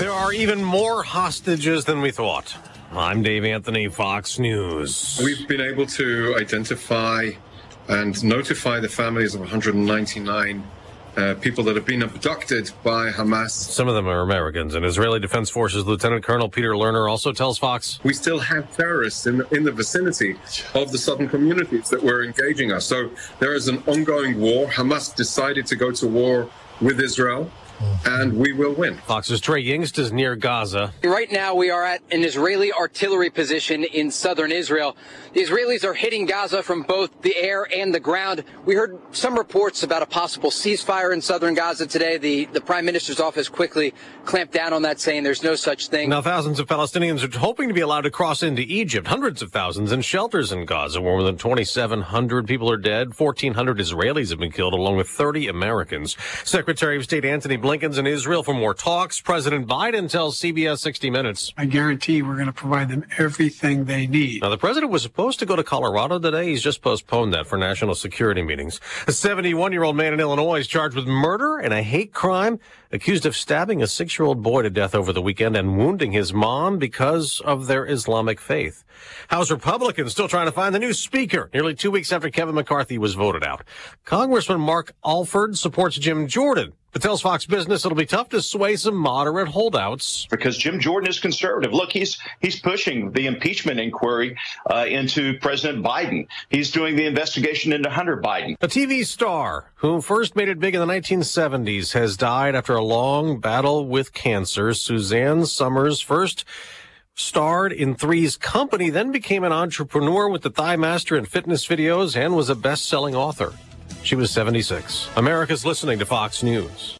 There are even more hostages than we thought. I'm Dave Anthony, Fox News. We've been able to identify and notify the families of 199 people that have been abducted by Hamas. Some of them are Americans, and Israeli Defense Forces Lieutenant Colonel Peter Lerner also tells Fox, we still have terrorists in the vicinity of the southern communities that were engaging us. So there is an ongoing war. Hamas decided to go to war with Israel, and we will win. Fox's Trey Yingst is near Gaza. Right now we are at an Israeli artillery position in southern Israel. The Israelis are hitting Gaza from both the air and the ground. We heard some reports about a possible ceasefire in southern Gaza today. The Prime Minister's office quickly clamped down on that, saying there's no such thing. Now thousands of Palestinians are hoping to be allowed to cross into Egypt. Hundreds of thousands in shelters in Gaza, where more than 2,700 people are dead. 1,400 Israelis have been killed, along with 30 Americans. Secretary of State Antony Blinken's in Israel for more talks. President Biden tells CBS 60 Minutes, I guarantee we're going to provide them everything they need. Now, the president was supposed to go to Colorado today. He's just postponed that for national security meetings. A 71-year-old man in Illinois is charged with murder and a hate crime, accused of stabbing a 6-year-old boy to death over the weekend and wounding his mom because of their Islamic faith. House Republicans still trying to find the new speaker, nearly 2 weeks after Kevin McCarthy was voted out. Congressman Mark Alford supports Jim Jordan, but tells Fox Business it'll be tough to sway some moderate holdouts. Because Jim Jordan is conservative. Look, he's pushing the impeachment inquiry into President Biden. He's doing the investigation into Hunter Biden. A TV star who first made it big in the 1970s has died after a long battle with cancer. Suzanne Summers first starred in Three's Company, then became an entrepreneur with the Thigh Master and fitness videos, and was a best-selling author. She was 76. America's listening to Fox News.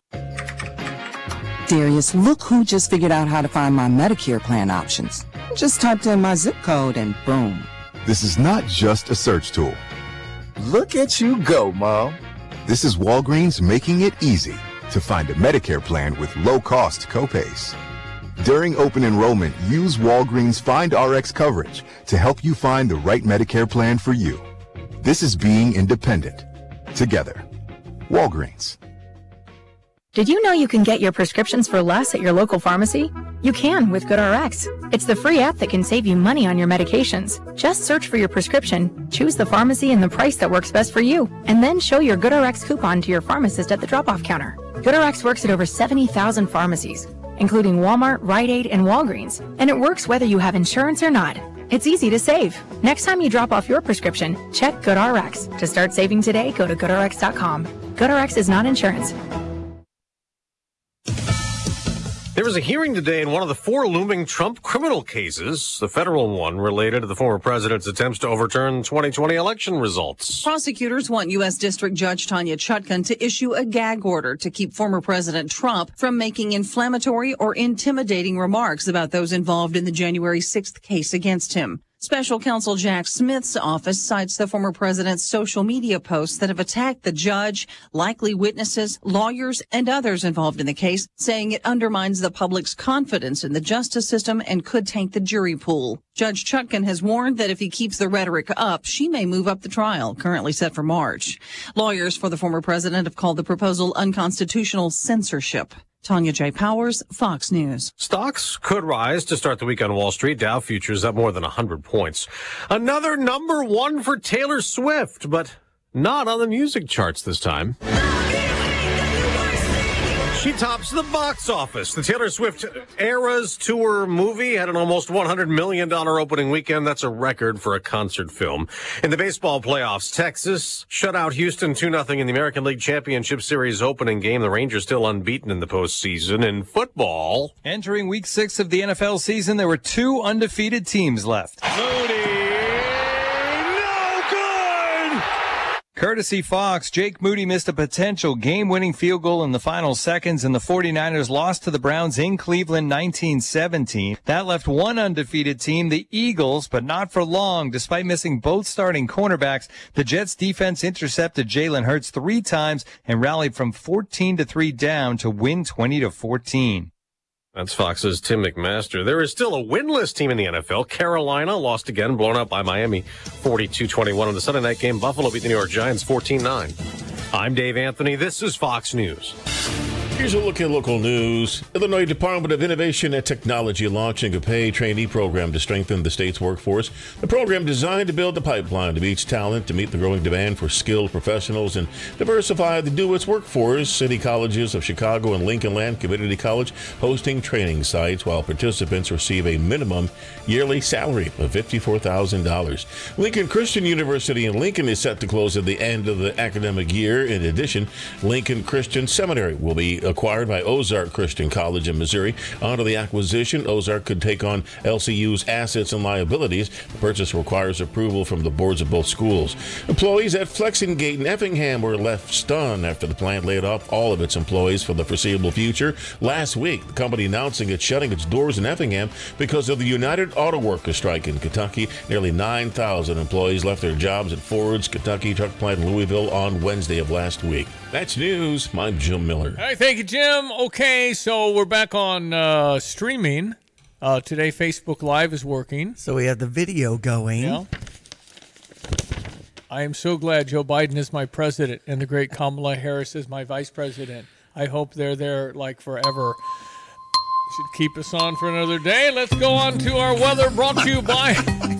Darius, look who just figured out how to find my Medicare plan options. Just typed in my zip code and boom. This is not just a search tool. Look at you go, Mom. This is Walgreens making it easy to find a Medicare plan with low-cost copays. During open enrollment, use Walgreens Find RX coverage to help you find the right Medicare plan for you. This is being independent. Together. Walgreens. Did you know you can get your prescriptions for less at your local pharmacy? You can with GoodRx. It's the free app that can save you money on your medications. Just search for your prescription, choose the pharmacy and the price that works best for you, and then show your GoodRx coupon to your pharmacist at the drop-off counter. GoodRx works at over 70,000 pharmacies, including Walmart, Rite Aid, and Walgreens, and it works whether you have insurance or not. It's easy to save. Next time you drop off your prescription, check GoodRx. To start saving today, go to GoodRx.com. GoodRx is not insurance. There was a hearing today in one of the 4 looming Trump criminal cases, the federal one related to the former president's attempts to overturn 2020 election results. Prosecutors want U.S. District Judge Tanya Chutkan to issue a gag order to keep former President Trump from making inflammatory or intimidating remarks about those involved in the January 6th case against him. Special counsel Jack Smith's office cites the former president's social media posts that have attacked the judge, likely witnesses, lawyers, and others involved in the case, saying it undermines the public's confidence in the justice system and could taint the jury pool. Judge Chutkan has warned that if he keeps the rhetoric up, she may move up the trial, currently set for March. Lawyers for the former president have called the proposal unconstitutional censorship. Tanya J. Powers, Fox News. Stocks could rise to start the week on Wall Street. Dow futures up more than 100 points. Another number 1 for Taylor Swift, but not on the music charts this time. She tops the box office. The Taylor Swift Eras Tour movie had an almost $100 million opening weekend. That's a record for a concert film. In the baseball playoffs, Texas shut out Houston 2-0 in the American League Championship Series opening game. The Rangers still unbeaten in the postseason. In football, entering week 6 of the NFL season, there were 2 undefeated teams left. Courtesy Fox, Jake Moody missed a potential game-winning field goal in the final seconds, and the 49ers lost to the Browns in Cleveland 19-17. That left one undefeated team, the Eagles, but not for long. Despite missing both starting cornerbacks, the Jets defense intercepted Jalen Hurts 3 times and rallied from 14-3 down to win 20-14. That's Fox's Tim McMaster. There is still a winless team in the NFL. Carolina lost again, blown out by Miami 42-21 in the Sunday night game. Buffalo beat the New York Giants 14-9. I'm Dave Anthony. This is Fox News. Here's a look at local news. Illinois Department of Innovation and Technology launching a paid trainee program to strengthen the state's workforce. The program designed to build a pipeline to reach talent to meet the growing demand for skilled professionals and diversify the DeWitt's workforce. City colleges of Chicago and Lincoln Land Community College hosting training sites while participants receive a minimum yearly salary of $54,000. Lincoln Christian University in Lincoln is set to close at the end of the academic year. In addition, Lincoln Christian Seminary will be acquired by Ozark Christian College in Missouri. Under the acquisition, Ozark could take on LCU's assets and liabilities. The purchase requires approval from the boards of both schools. Employees at Flexingate in Effingham were left stunned after the plant laid off all of its employees for the foreseeable future. Last week, the company announcing it's shutting its doors in Effingham because of the United Auto Workers strike in Kentucky. Nearly 9,000 employees left their jobs at Ford's Kentucky truck plant in Louisville on Wednesday of last week. That's news. I'm Jim Miller. All right, thank you, Jim. Okay, so we're back on streaming. Today, Facebook Live is working. So we have the video going. Yeah. I am so glad Joe Biden is my president and the great Kamala Harris is my vice president. I hope they're there like forever. Should keep us on for another day. Let's go on to our weather brought to you by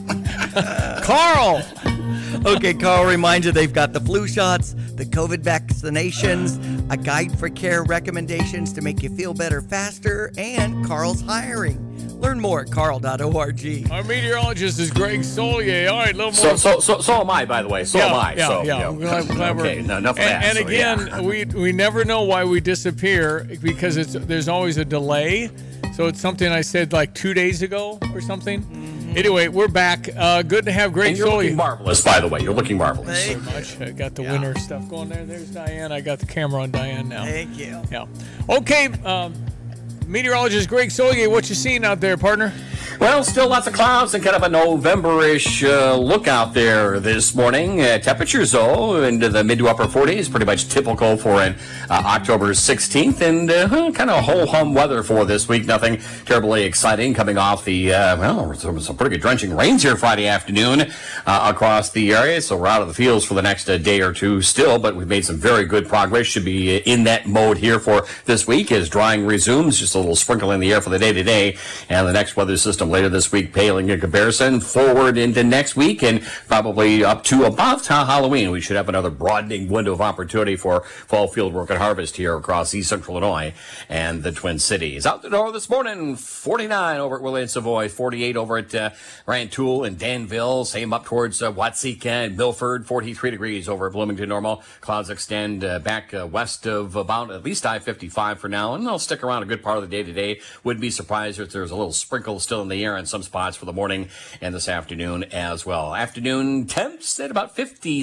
Carl. Okay, Carl reminds you they've got the flu shots, the COVID vaccinations, a guide for care recommendations to make you feel better faster, and Carl's hiring. Learn more at carl.org. Our meteorologist is Greg Solier. All right, a little more. So am I, by the way. So am I. Yeah. Okay, no, enough of that. And again, we never know why we disappear because there's always a delay. So it's something I said like 2 days ago or something. Anyway, we're back. Good to have Greg Solier. You're looking marvelous, by the way. You're looking marvelous. Thank you so much. I got the winter stuff going there. There's Diane. I got the camera on Diane now. Thank you. Yeah. Okay, meteorologist Greg Solier, what you seeing out there, partner? Well, still lots of clouds and kind of a November-ish look out there this morning. Temperatures, though, into the mid to upper 40s, pretty much typical for an October 16th, and kind of ho-hum weather for this week. Nothing terribly exciting coming off the, some pretty good drenching rains here Friday afternoon across the area, so we're out of the fields for the next day or two still, but we've made some very good progress. Should be in that mode here for this week as drying resumes, just a little sprinkle in the air for the day-to-day, and the next weather system later this week paling in comparison forward into next week and probably up to about Halloween. We should have another broadening window of opportunity for fall field work and harvest here across east central Illinois and the Twin Cities. Out the door this morning, 49 over at Williams Savoy, 48 over at Rantoul and Danville, same up towards Watseka and Milford, 43 degrees over at Bloomington Normal. Clouds extend back west of about at least I-55 for now, and they'll stick around a good part of the day today. Wouldn't be surprised if there's a little sprinkle still in the air in some spots for the morning and this afternoon as well. Afternoon temps at about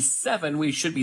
57. We should be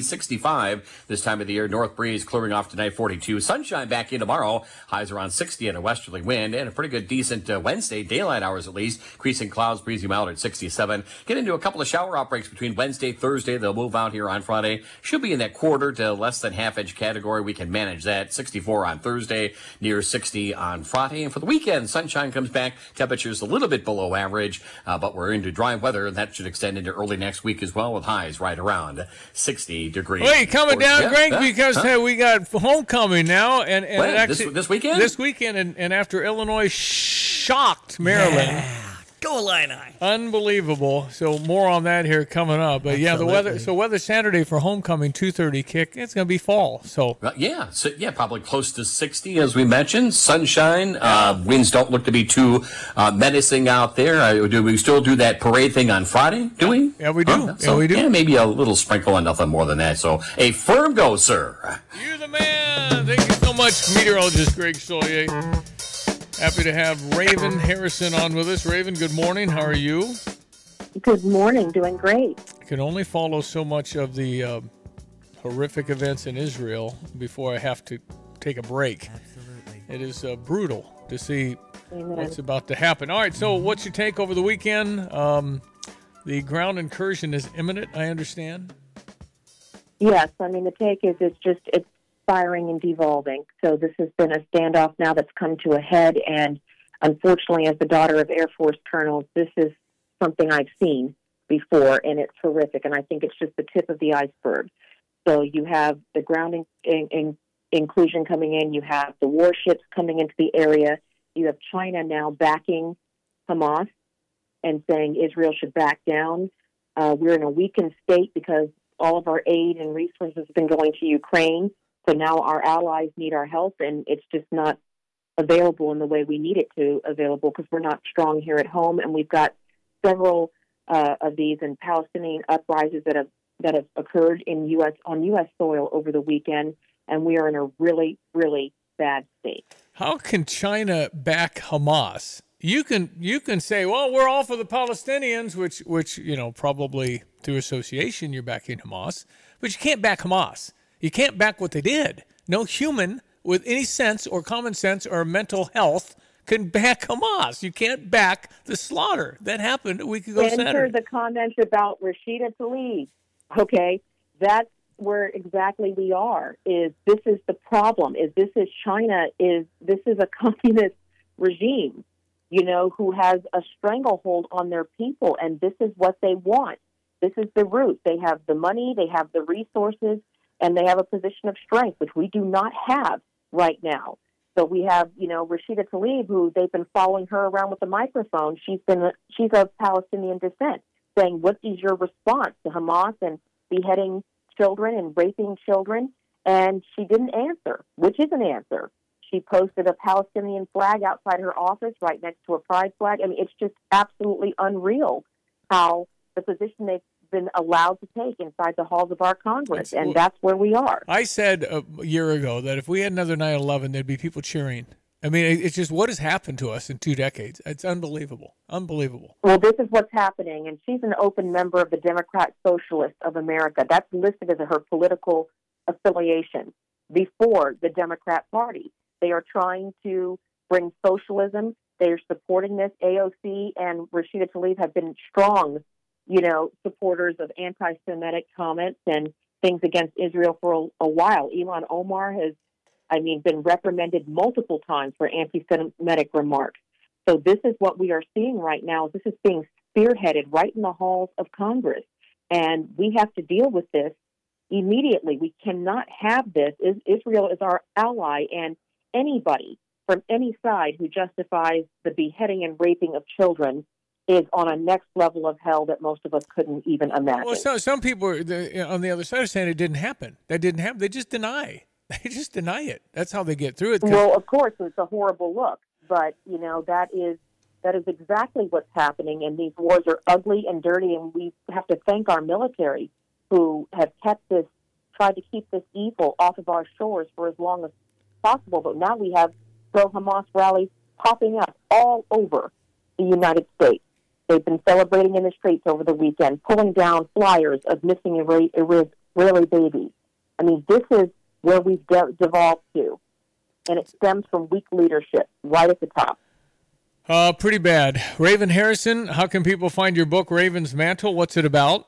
65 this time of the year. North breeze clearing off tonight, 42. Sunshine back in tomorrow. Highs around 60 and a westerly wind, and a pretty good decent Wednesday, daylight hours at least. Creasing clouds, breezy mild at 67. Get into a couple of shower outbreaks between Wednesday, Thursday. They'll move out here on Friday. Should be in that quarter to less than half-inch category. We can manage that. 64 on Thursday, near 60 on Friday. And for the weekend, sunshine comes back. Temperatures a little bit below average, but we're into dry weather, and that should extend into early next week as well, with highs right around 60 degrees. Wait, coming down, Greg, because we got homecoming now, and actually, this weekend? This weekend, and after Illinois shocked Maryland. Yeah. Go Illini. Unbelievable. So more on that here coming up. But yeah, the weather. So weather Saturday for homecoming, 2:30 kick. It's going to be fall. So probably close to 60 as we mentioned. Sunshine. Winds don't look to be too menacing out there. Do we still do that parade thing on Friday? Do we? Yeah, we do. We do. Yeah, maybe a little sprinkle and nothing more than that. So a firm go, sir. You're the man. Thank you so much, meteorologist Greg Solier. Happy to have Raven Harrison on with us. Raven, good morning. How are you? Good morning. Doing great. I can only follow so much of the horrific events in Israel before I have to take a break. Absolutely. It is brutal to see what's about to happen. All right, so what's your take over the weekend? The ground incursion is imminent, I understand. Yes. I mean, the take is it's firing and devolving. So this has been a standoff now that's come to a head, and unfortunately, as the daughter of Air Force colonels, this is something I've seen before, and it's horrific, and I think it's just the tip of the iceberg. So you have the ground inclusion coming in. You have the warships coming into the area. You have China now backing Hamas and saying Israel should back down. We're in a weakened state because all of our aid and resources have been going to Ukraine. So now our allies need our help, and it's just not available in the way we need it to available because we're not strong here at home. And we've got several of these and Palestinian uprisings that have occurred in on U.S. soil over the weekend, and we are in a really, really bad state. How can China back Hamas? You can say, well, we're all for the Palestinians, which probably through association you're backing Hamas, but you can't back Hamas. You can't back what they did. No human with any sense or common sense or mental health can back Hamas. You can't back the slaughter that happened a week ago Saturday. Enter the comments about Rashida Tlaib. Okay, that's where exactly we are. This is the problem. This is China. This is a communist regime, who has a stranglehold on their people, and this is what they want. This is the root. They have the money, they have the resources, and they have a position of strength, which we do not have right now. So we have, Rashida Tlaib, who they've been following her around with a microphone. She's of Palestinian descent, saying, what is your response to Hamas and beheading children and raping children? And she didn't answer, which is an answer. She posted a Palestinian flag outside her office right next to a pride flag. I mean, it's just absolutely unreal how the position they've been allowed to take inside the halls of our Congress, and that's where we are. I said a year ago that if we had another 9/11, there'd be people cheering. I mean, it's just what has happened to us in 2 decades. It's unbelievable. Unbelievable. Well, this is what's happening, and she's an open member of the Democrat Socialists of America. That's listed as her political affiliation before the Democrat Party. They are trying to bring socialism. They are supporting this. AOC and Rashida Tlaib have been strong, supporters of anti-Semitic comments and things against Israel for a while. Ilhan Omar has, been reprimanded multiple times for anti-Semitic remarks. So this is what we are seeing right now. This is being spearheaded right in the halls of Congress. And we have to deal with this immediately. We cannot have this. Israel is our ally, and anybody from any side who justifies the beheading and raping of children is on a next level of hell that most of us couldn't even imagine. Well, some people on the other side are saying it didn't happen. That didn't happen. They just deny. They just deny it. That's how they get through it. Well, of course, it's a horrible look, but that is exactly what's happening. And these wars are ugly and dirty, and we have to thank our military who have tried to keep this evil off of our shores for as long as possible. But now we have pro-Hamas rallies popping up all over the United States. They've been celebrating in the streets over the weekend, pulling down flyers of missing Israeli babies. I mean, this is where we've devolved to, and it stems from weak leadership right at the top. Pretty bad. Raven Harrison, how can people find your book, Raven's Mantle? What's it about?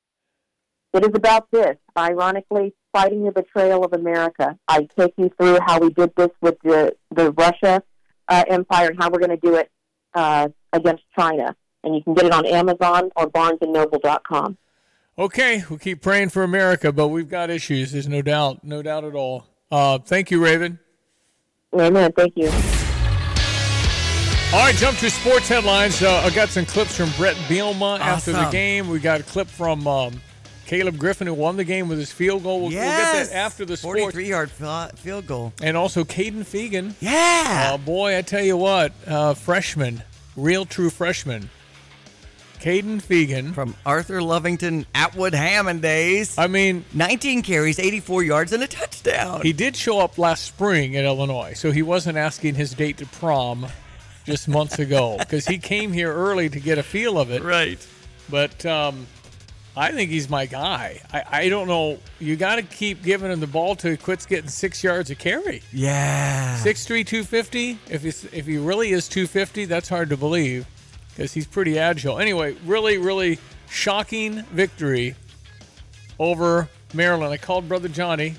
It is about this, ironically, fighting the betrayal of America. I take you through how we did this with the Russia empire and how we're going to do it against China. And you can get it on Amazon or BarnesandNoble.com. Okay, we'll keep praying for America, but we've got issues. There's no doubt at all. Thank you, Raven. Amen. Thank you. All right, jump to sports headlines. I got some clips from Brett Bielema after the Awesome. game. We got a clip from Caleb Griffin, who won the game with his field goal. We'll get that after the sports. 43-yard field goal. And also Caden Fegan. Yeah. Boy, I tell you what, freshman, real true freshman. Caden Fegan. From Arthur Lovington Atwood Hammond days. 19 carries, 84 yards, and a touchdown. He did show up last spring at Illinois, so he wasn't asking his date to prom just months ago because he came here early to get a feel of it. Right. But I think he's my guy. I don't know. You got to keep giving him the ball till he quits getting 6 yards a carry. Yeah. 6'3", 250. If he really is 250, that's hard to believe because he's pretty agile. Anyway, really, really shocking victory over Maryland. I called Brother Johnny.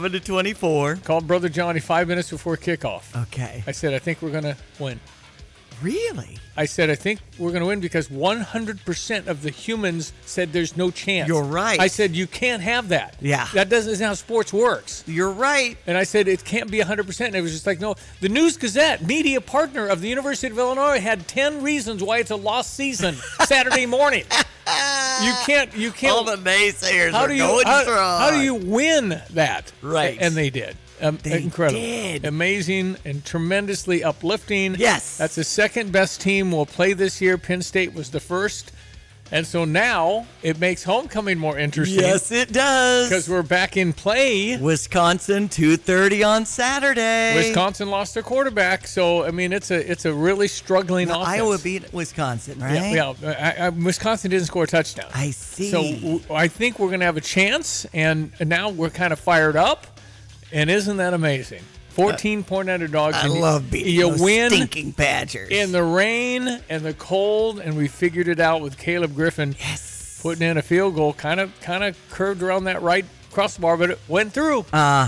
27-24. Called Brother Johnny 5 minutes before kickoff. Okay. I said, I think we're going to win. Really? I said, I think we're going to win because 100% of the humans said there's no chance. You're right. I said, you can't have that. Yeah. That isn't how sports works. You're right. And I said, it can't be 100%. And it was just like, no. The News Gazette, media partner of the University of Illinois, had 10 reasons why it's a lost season Saturday morning. You can't. All the naysayers how are do you, going how, strong. How do you win that? Right. And they did. Incredible. Did. Amazing and tremendously uplifting. Yes. That's the second best team we'll play this year. Penn State was the first. And so now it makes homecoming more interesting. Yes, it does. Because we're back in play. Wisconsin, 2:30 on Saturday. Wisconsin lost their quarterback. So, I mean, it's a really struggling offense. Iowa beat Wisconsin, right? Yeah. Wisconsin didn't score a touchdown. I see. So I think we're going to have a chance. And now we're kind of fired up. And isn't that amazing? 14-point underdogs. I love beating those stinking Badgers. In the rain and the cold, and we figured it out with Caleb Griffin putting in a field goal. Kind of curved around that right crossbar, but it went through.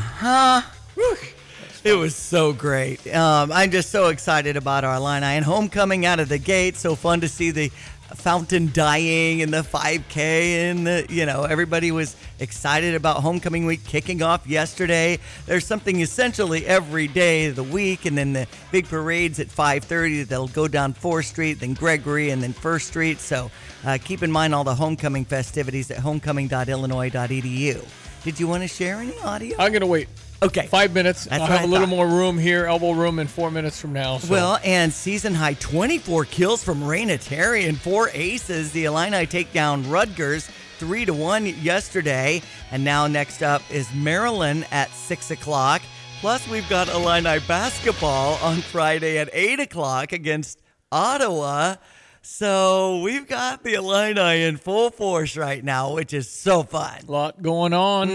It was so great. I'm just so excited about our Illini and homecoming out of the gate. So fun to see the fountain dying and the 5K and everybody was excited about homecoming week kicking off yesterday. There's something essentially every day of the week, and then the big parades at 5:30 that'll go down 4th Street, then Gregory, and then 1st Street. So keep in mind all the homecoming festivities at homecoming.illinois.edu. Did you want to share any audio? I'm going to wait. Okay. 5 minutes. That's I'll what have a little more room here, elbow room, in 4 minutes from now. So. Well, and season high 24 kills from Raina Terry and 4 aces. The Illini take down Rutgers 3-1 yesterday. And now next up is Maryland at 6 o'clock. Plus, we've got Illini basketball on Friday at 8 o'clock against Ottawa. So we've got the Illini in full force right now, which is so fun. A lot going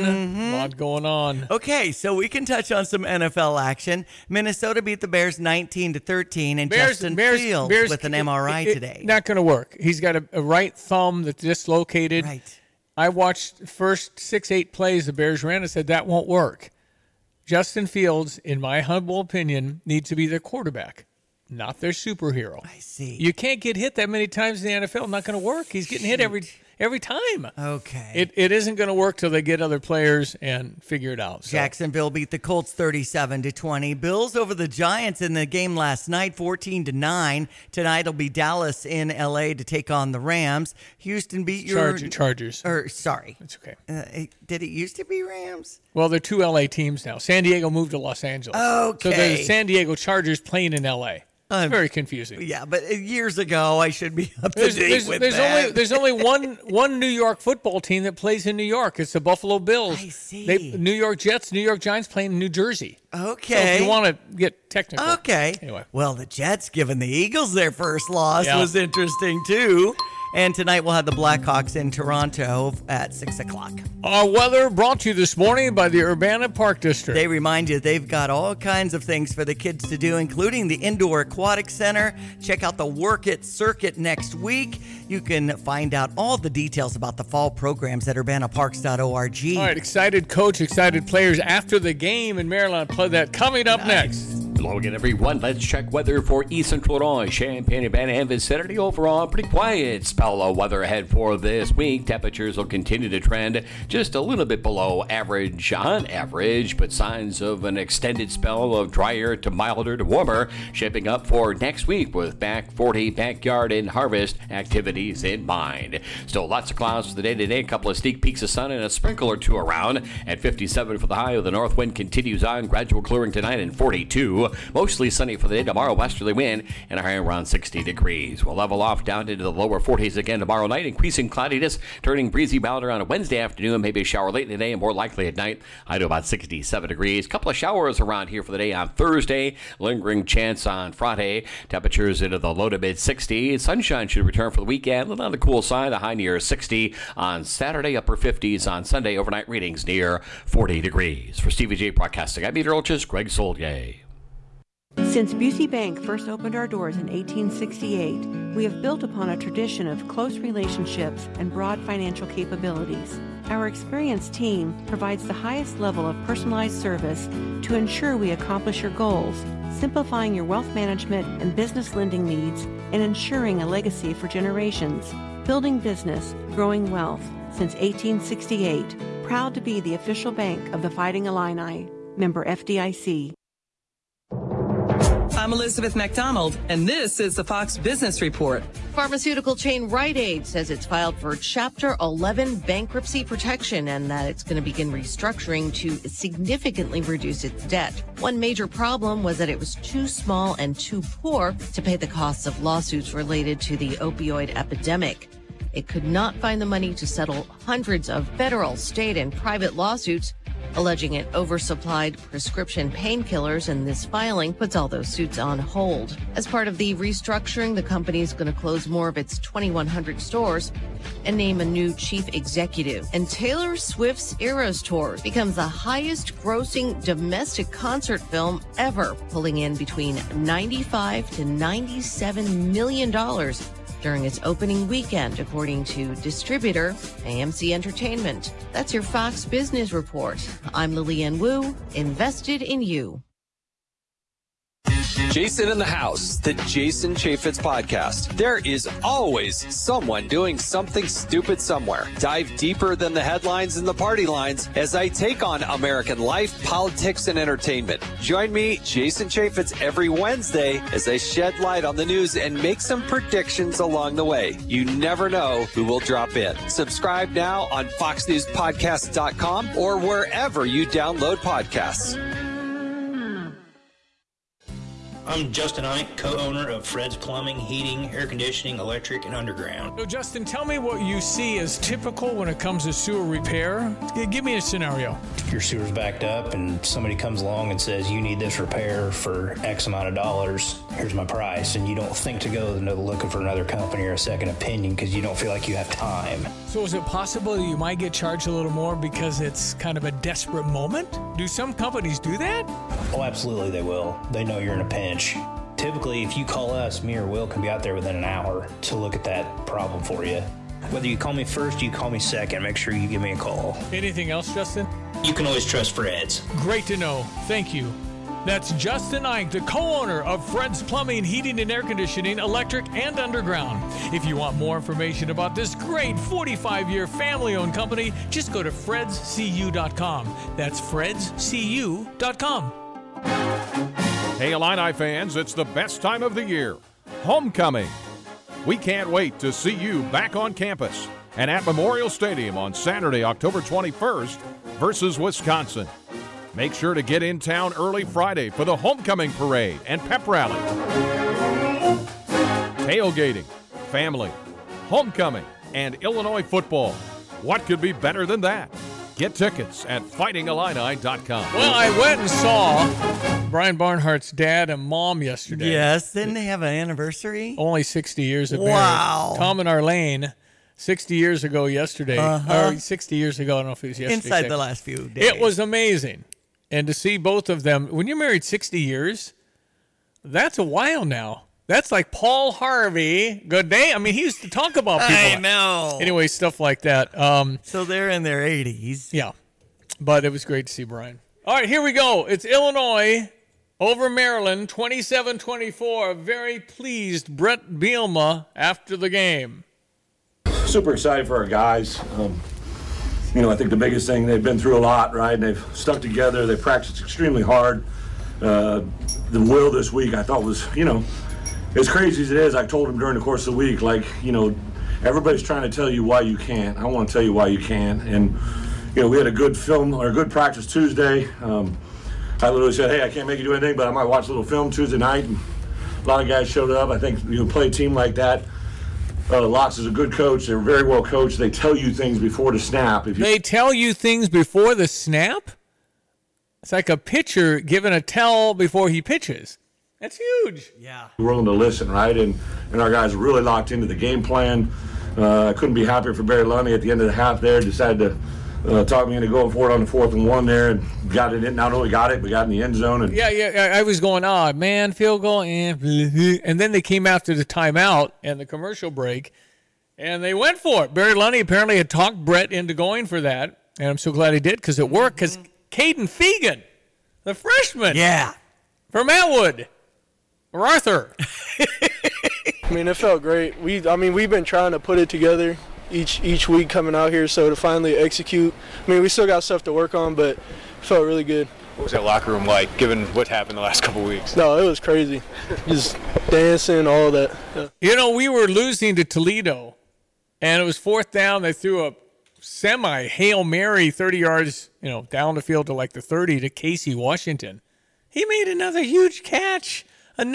on. Okay, so we can touch on some NFL action. Minnesota beat the Bears 19-13, and Justin Fields with an MRI today. Not going to work. He's got a right thumb that's dislocated. Right. I watched the first 6-8 plays the Bears ran and said that won't work. Justin Fields, in my humble opinion, needs to be their quarterback. Not their superhero. I see. You can't get hit that many times in the NFL. Not going to work. He's getting hit every time. Okay. It isn't going to work till they get other players and figure it out. So. Jacksonville beat the Colts 37-20. Bills over the Giants in the game last night, 14-9. Tonight it'll be Dallas in L.A. to take on the Rams. Houston beat Chargers. Sorry. It's okay. Did it used to be Rams? Well, they're 2 L.A. teams now. San Diego moved to Los Angeles. Okay. So the San Diego Chargers playing in L.A. It's very confusing. Yeah, but years ago, I should be up to date with that. There's only one New York football team that plays in New York. It's the Buffalo Bills. I see. New York Jets, New York Giants playing in New Jersey. Okay. So if you want to get technical. Okay. Anyway. Well, the Jets giving the Eagles their first loss was interesting, too. And tonight we'll have the Blackhawks in Toronto at 6 o'clock. Our weather brought to you this morning by the Urbana Park District. They remind you they've got all kinds of things for the kids to do, including the Indoor Aquatic Center. Check out the Work It Circuit next week. You can find out all the details about the fall programs at urbanaparks.org. All right, excited coach, excited players after the game in Maryland. Play that coming up next. Hello again, everyone. Let's check weather for East Central Illinois, Champaign, Urbana, and vicinity. Overall, pretty quiet spell of weather ahead for this week. Temperatures will continue to trend just a little bit below average on average, but signs of an extended spell of drier to milder to warmer shaping up for next week with back 40 backyard and harvest activities in mind. Still lots of clouds for the day today. A couple of sneak peeks of sun and a sprinkle or two around at 57 for the high. The north wind continues on. Gradual clearing tonight and 42. Mostly sunny for the day tomorrow, westerly wind, and a high around 60 degrees. We'll level off down into the lower 40s again tomorrow night. Increasing cloudiness, turning breezy milder on a Wednesday afternoon. Maybe a shower late in the day and more likely at night. High to about 67 degrees. Couple of showers around here for the day on Thursday. Lingering chance on Friday. Temperatures into the low to mid 60s. Sunshine should return for the weekend. A little on the cool side. The high near 60 on Saturday. Upper 50s on Sunday. Overnight readings near 40 degrees. For Stevie J Broadcasting, I'm meteorologist Greg Solier. Since Busey Bank first opened our doors in 1868, we have built upon a tradition of close relationships and broad financial capabilities. Our experienced team provides the highest level of personalized service to ensure we accomplish your goals, simplifying your wealth management and business lending needs and ensuring a legacy for generations. Building business, growing wealth since 1868. Proud to be the official bank of the Fighting Illini. Member FDIC. I'm Elizabeth McDonald, and this is the Fox Business Report. Pharmaceutical chain Rite Aid says it's filed for Chapter 11 bankruptcy protection and that it's going to begin restructuring to significantly reduce its debt. One major problem was that it was too small and too poor to pay the costs of lawsuits related to the opioid epidemic. It could not find the money to settle hundreds of federal, state, and private lawsuits alleging it oversupplied prescription painkillers, and this filing puts all those suits on hold. As part of the restructuring, the company is going to close more of its 2,100 stores and name a new chief executive. And Taylor Swift's Eras Tour becomes the highest grossing domestic concert film ever, pulling in between $95 to $97 million during its opening weekend, according to distributor AMC Entertainment. That's your Fox Business Report. I'm Lillian Wu, invested in you. Jason in the House, the Jason Chaffetz podcast. There is always someone doing something stupid somewhere. Dive deeper than the headlines and the party lines as I take on American life, politics, and entertainment. Join me, Jason Chaffetz, every Wednesday as I shed light on the news and make some predictions along the way. You never know who will drop in. Subscribe now on foxnewspodcast.com or wherever you download podcasts. I'm Justin Ike, co-owner of Fred's Plumbing, Heating, Air Conditioning, Electric, and Underground. So, Justin, tell me what you see as typical when it comes to sewer repair. Give me a scenario. Your sewer's backed up and somebody comes along and says, you need this repair for X amount of dollars. Here's my price. And you don't think to go looking for another company or a second opinion because you don't feel like you have time. So is it possible you might get charged a little more because it's kind of a desperate moment? Do some companies do that? Oh, absolutely they will. They know you're in a pinch. Typically, if you call us, me or Will can be out there within an hour to look at that problem for you. Whether you call me first, you call me second, make sure you give me a call. Anything else, Justin? You can always trust Fred's. Great to know. Thank you. That's Justin Ike, the co-owner of Fred's Plumbing, Heating, and Air Conditioning, Electric, and Underground. If you want more information about this great 45-year family-owned company, just go to fredscu.com. That's fredscu.com. Hey, Illini fans, it's the best time of the year, homecoming. We can't wait to see you back on campus and at Memorial Stadium on Saturday, October 21st versus Wisconsin. Make sure to get in town early Friday for the homecoming parade and pep rally. Tailgating, family, homecoming, and Illinois football. What could be better than that? Get tickets at fightingillini.com. Well, I went and saw Brian Barnhart's dad and mom yesterday. Yes, didn't they have an anniversary? Only 60 years of marriage. Wow. Tom and Arlene, 60 years ago yesterday. Or 60 years ago, I don't know if it was yesterday. Inside the last few days. It was amazing. And to see both of them, when you're married 60 years, that's a while now. That's like Paul Harvey. Good day. I mean, he used to talk about people. I know. Anyway, stuff like that. So they're in their 80s. Yeah. But it was great to see Brian. All right, here we go. It's Illinois over Maryland, 27-24. Very pleased Brett Bielema after the game. Super excited for our guys. I think the biggest thing, they've been through a lot, right? And they've stuck together. They practiced extremely hard. The will this week, I thought was, as crazy as it is, I told him during the course of the week, everybody's trying to tell you why you can't. I want to tell you why you can. And, we had a good good practice Tuesday. I literally said, hey, I can't make you do anything, but I might watch a little film Tuesday night. And a lot of guys showed up. I think play a team like that. Lotz is a good coach. They're very well coached. They tell you things before the snap. They tell you things before the snap? It's like a pitcher giving a tell before he pitches. That's huge. Yeah. We're willing to listen, right? And our guys are really locked into the game plan. I couldn't be happier for Barry Lundy at the end of the half there. Decided to talked me into going for it on the 4th and 1 there, and got it in. Not only got it, but got in the end zone. And I was going, man, field goal, and then they came after the timeout and the commercial break, and they went for it. Barry Lunny apparently had talked Brett into going for that, and I'm so glad he did because it worked. Because Caden Fegan, the freshman, from Atwood, or Arthur. I mean, it felt great. We've been trying to put it together each week coming out here, so to finally execute. I mean, we still got stuff to work on, but it felt really good. What was that locker room like, given what happened the last couple of weeks? No, it was crazy. Just dancing, all that. Yeah. You know, we were losing to Toledo, and it was 4th down. They threw a semi-Hail Mary 30 yards, down the field to like the 30 to Casey Washington. He made another huge catch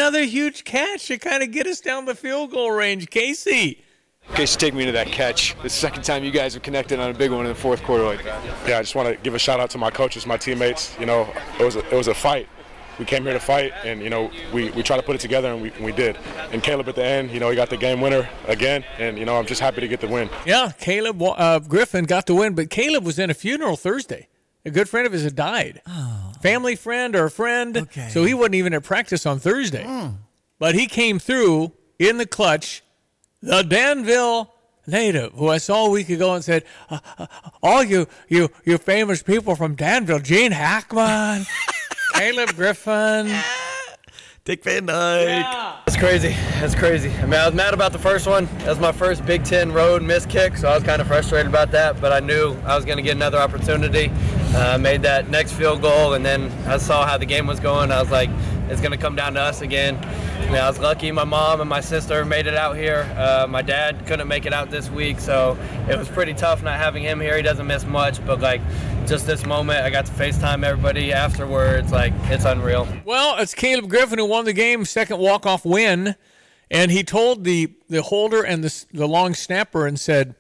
to kind of get us down the field goal range. Casey, take me into that catch. This is the second time you guys have connected on a big one in the fourth quarter like that. Yeah, I just want to give a shout out to my coaches, my teammates. It was a fight. We came here to fight, and we tried to put it together, and we did. And Caleb at the end, he got the game winner again, and I'm just happy to get the win. Yeah, Caleb Griffin got the win, but Caleb was in a funeral Thursday. A good friend of his had died. Oh. Family friend or a friend. Okay. So he wasn't even at practice on Thursday. But he came through in the clutch. The Danville native, who I saw a week ago and said, all you famous people from Danville, Gene Hackman, Caleb Griffin, Dick Van Dyke. Yeah. It's crazy. That's crazy. I mean, I was mad about the first one. That was my first Big Ten road miss kick, so I was kind of frustrated about that, but I knew I was going to get another opportunity. Made that next field goal, and then I saw how the game was going. I was like, it's going to come down to us again. I was lucky my mom and my sister made it out here. My dad couldn't make it out this week, so it was pretty tough not having him here. He doesn't miss much, but just this moment, I got to FaceTime everybody afterwards. It's unreal. Well, it's Caleb Griffin who won the game, second walk-off win, and he told the holder and the long snapper and said,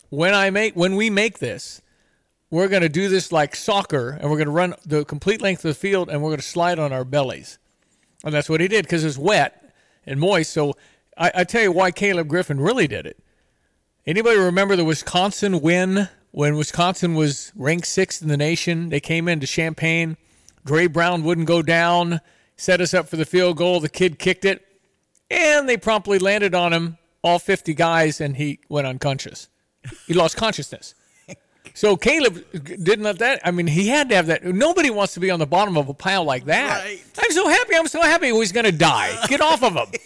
when we make this, we're going to do this like soccer, and we're going to run the complete length of the field, and we're going to slide on our bellies. And that's what he did because it was wet and moist. So I tell you why Caleb Griffin really did it. Anybody remember the Wisconsin win when Wisconsin was ranked 6th in the nation? They came into Champaign. Dre Brown wouldn't go down, set us up for the field goal. The kid kicked it, and they promptly landed on him, all 50 guys, and he went unconscious. He lost consciousness. So Caleb didn't let that. I mean, he had to have that. Nobody wants to be on the bottom of a pile like that. Right. I'm so happy. He's going to die. Get off of him.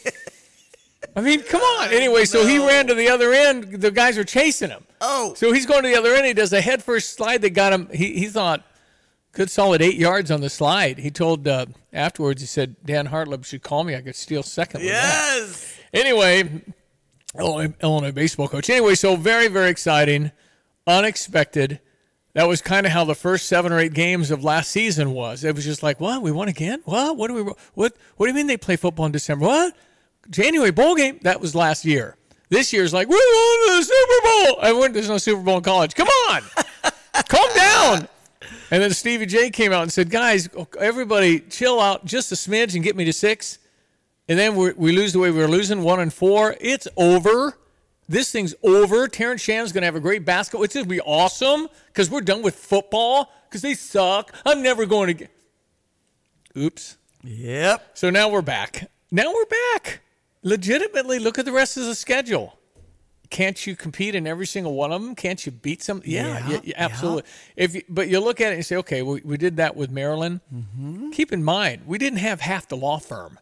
I mean, come on. Anyway, so he ran to the other end. The guys are chasing him. Oh. So he's going to the other end. He does a head-first slide that got him. He thought, good solid 8 yards on the slide. He told afterwards, he said, Dan Hartleb should call me. I could steal second with that. Anyway, Illinois baseball coach. Anyway, so very, very exciting. Unexpected. That was kind of how the first 7 or 8 games of last season was. It was just like, what? We won again? What? What do you mean they play football in December? What? January bowl game? That was last year. This year's like, we won the Super Bowl. There's no Super Bowl in college. Come on. Calm down. And then Stevie J came out and said, guys, everybody chill out just a smidge and get me to 6. And then we lose the way we were losing, 1-4. It's over. This thing's over. Terrence Shannon's going to have a great basketball. It's going to be awesome because we're done with football because they suck. I'm never going to get. Oops. Yep. So now we're back. Legitimately, look at the rest of the schedule. Can't you compete in every single one of them? Can't you beat some? Yeah, absolutely. Yeah. But you look at it and say, okay, we did that with Maryland. Mm-hmm. Keep in mind, we didn't have half the law firm.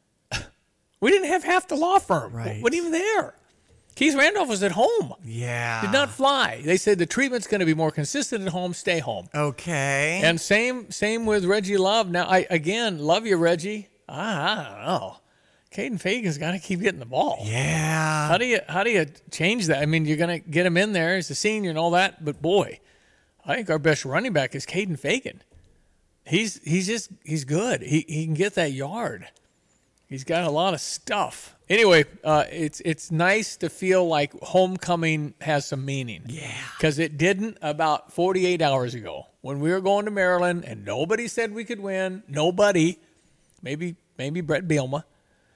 Right. Wasn't even there. Keith Randolph was at home. Yeah. Did not fly. They said the treatment's going to be more consistent at home. Stay home. Okay. And same with Reggie Love. Now, I love you, Reggie. I don't know. Caden Fagan's got to keep getting the ball. Yeah. How do you change that? I mean, you're going to get him in there. He's a senior and all that. But, boy, I think our best running back is Caden Fagan. He's good. He can get that yard. He's got a lot of stuff. Anyway, it's nice to feel like homecoming has some meaning. Yeah. Because it didn't about 48 hours ago when we were going to Maryland and nobody said we could win. Nobody. Maybe Brett Bielema.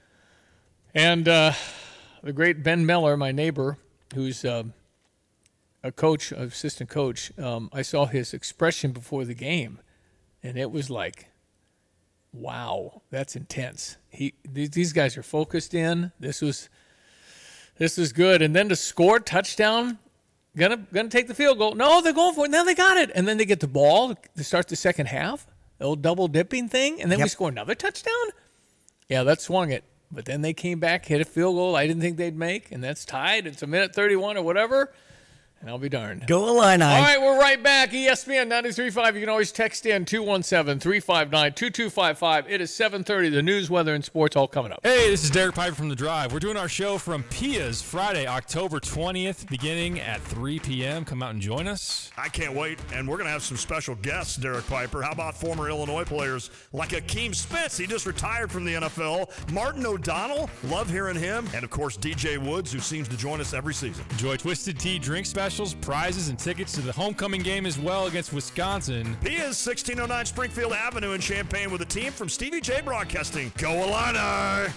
And the great Ben Miller, my neighbor, who's assistant coach, I saw his expression before the game, and it was like, wow, that's intense. These guys are focused in. This was good. And then to score touchdown, gonna take the field goal. No, they're going for it. Now they got it. And then they get the ball to start the second half, the old double dipping thing, and then we score another touchdown. Yeah, that swung it. But then they came back, hit a field goal I didn't think they'd make, and that's tied. It's a minute 31 or whatever. And I'll be darned. Go Illini. All right, we're right back. ESPN 93.5. You can always text in 217-359-2255. It is 7:30. The news, weather, and sports all coming up. Hey, this is Derek Piper from The Drive. We're doing our show from Pia's Friday, October 20th, beginning at 3 p.m. Come out and join us. I can't wait, and we're going to have some special guests, Derek Piper. How about former Illinois players like Akeem Spence? He just retired from the NFL. Martin O'Donnell, love hearing him. And, of course, DJ Woods, who seems to join us every season. Enjoy Twisted Tea drink specials, prizes, and tickets to the homecoming game as well against Wisconsin. Pia's 1609 Springfield Avenue in Champaign with a team from Stevie J Broadcasting. Go Illini!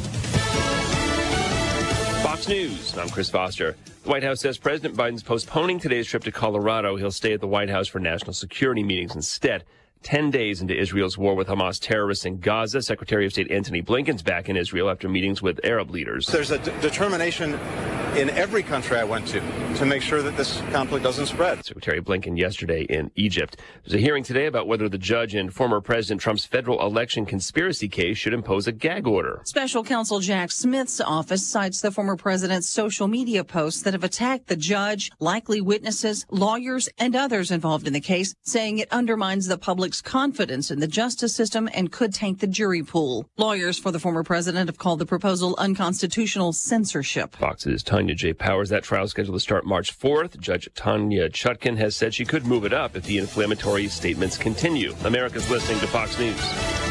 Fox News, I'm Chris Foster. The White House says President Biden's postponing today's trip to Colorado. He'll stay at the White House for national security meetings instead. 10 days into Israel's war with Hamas terrorists in Gaza, Secretary of State Antony Blinken's back in Israel after meetings with Arab leaders. There's a determination in every country I went to make sure that this conflict doesn't spread. Secretary Blinken yesterday in Egypt. There's a hearing today about whether the judge in former President Trump's federal election conspiracy case should impose a gag order. Special counsel Jack Smith's office cites the former president's social media posts that have attacked the judge, likely witnesses, lawyers, and others involved in the case, saying it undermines the public's confidence in the justice system and could taint the jury pool. Lawyers for the former president have called the proposal unconstitutional censorship. Fox's Tanya J. Powers. That trial is scheduled to start March 4th. Judge Tanya Chutkan has said she could move it up if the inflammatory statements continue. America's listening to Fox News.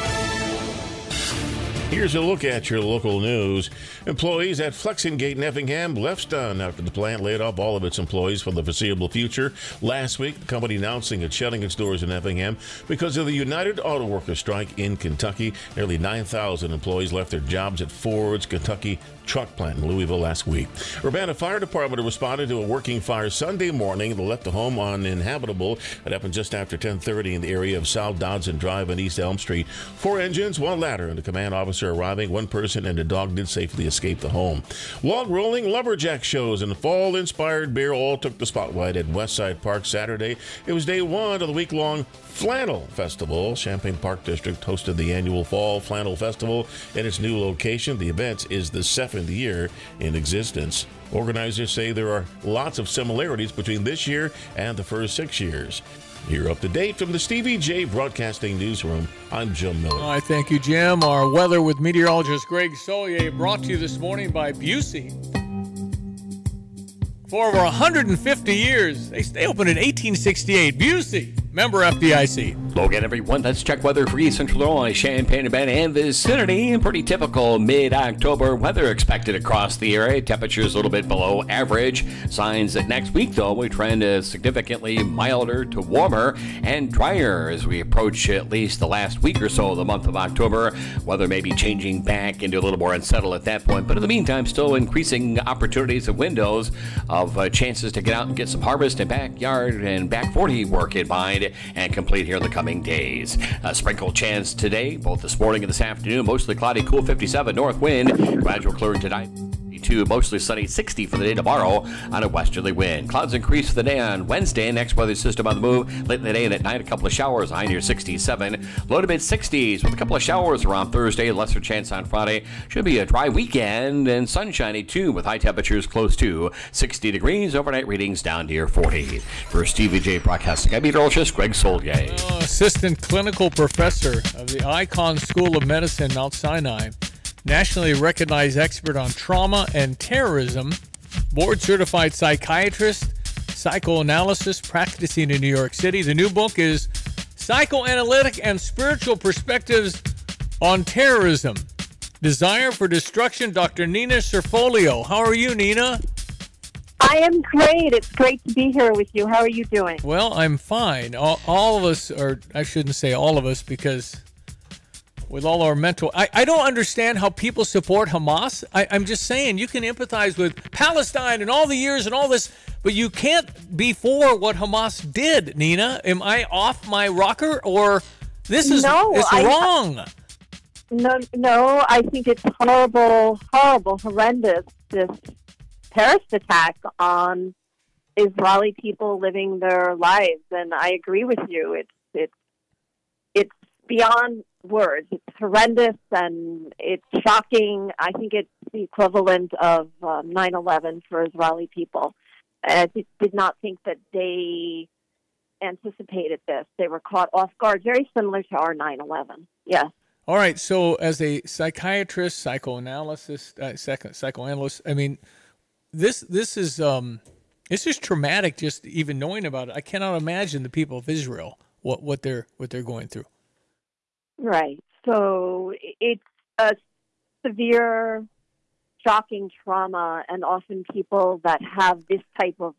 Here's a look at your local news. Employees at Flexingate in Effingham left stunned after the plant laid off all of its employees for the foreseeable future. Last week, the company announcing it's shutting its doors in Effingham because of the United Auto Workers strike in Kentucky. Nearly 9,000 employees left their jobs at Ford's Kentucky truck plant in Louisville last week. Urbana Fire Department responded to a working fire Sunday morning that left the home uninhabitable. It happened just after 10:30 in the area of South Dodson Drive and East Elm Street. 4 engines, 1 ladder, and a command officer arriving. 1 person and a dog did safely escape the home. Log rolling, lumberjack shows, and fall-inspired beer all took the spotlight at Westside Park Saturday. It was day 1 of the week-long Flannel Festival. Champaign Park District hosted the annual Fall Flannel Festival in its new location. The event is the 7th year in existence. Organizers say there are lots of similarities between this year and the first 6 years. You're up to date from the Stevie J Broadcasting Newsroom. I'm Jim Miller. All right, thank you, Jim. Our weather with meteorologist Greg Solier brought to you this morning by Busey. For over 150 years, they opened in 1868. Busey, member FDIC. Hello again, everyone. Let's check weather for East Central Illinois, Champaign, Urbana, and vicinity. Pretty typical mid-October weather expected across the area. Temperatures a little bit below average. Signs that next week, though, we trend significantly milder to warmer and drier as we approach at least the last week or so of the month of October. Weather may be changing back into a little more unsettled at that point, but in the meantime, still increasing opportunities and windows of chances to get out and get some harvest and backyard and back 40 work in mind and complete here in the coming days. A sprinkle chance today, both this morning and this afternoon. Mostly cloudy, cool 57 north wind. Gradual clearing tonight. Mostly sunny, 60 for the day tomorrow on a westerly wind. Clouds increase for the day on Wednesday. Next weather system on the move late in the day and at night. A couple of showers, high near 67. Low to mid 60s with a couple of showers around Thursday. Lesser chance on Friday. Should be a dry weekend and sunshiny too with high temperatures close to 60 degrees. Overnight readings down near 40. For Stevie J Broadcasting, I'm meteorologist Greg Solier. Assistant clinical professor of the Icahn School of Medicine, Mount Sinai. Nationally recognized expert on trauma and terrorism, board-certified psychiatrist, psychoanalysis practicing in New York City. The new book is Psychoanalytic and Spiritual Perspectives on Terrorism, Desire for Destruction. Dr. Nina Cerfolio. How are you, Nina? I am great. It's great to be here with you. How are you doing? Well, I'm fine. All of us, or I shouldn't say all of us, because with all our mental. I don't understand how people support Hamas. I'm just saying, you can empathize with Palestine and all the years and all this, but you can't be for what Hamas did, Nina. Am I off my rocker, or this is wrong? No, I think it's horrible, horrendous, this terrorist attack on Israeli people living their lives. And I agree with you. It's beyond words. It's horrendous and it's shocking. I think it's the equivalent of 9/11 for Israeli people. I did not think that they anticipated this. They were caught off guard, very similar to our 9/11. Yes. All right. So as a psychiatrist, psychoanalyst, I mean, this is traumatic just even knowing about it. I cannot imagine the people of Israel, what they're going through. Right. So it's a severe, shocking trauma, and often people that have this type of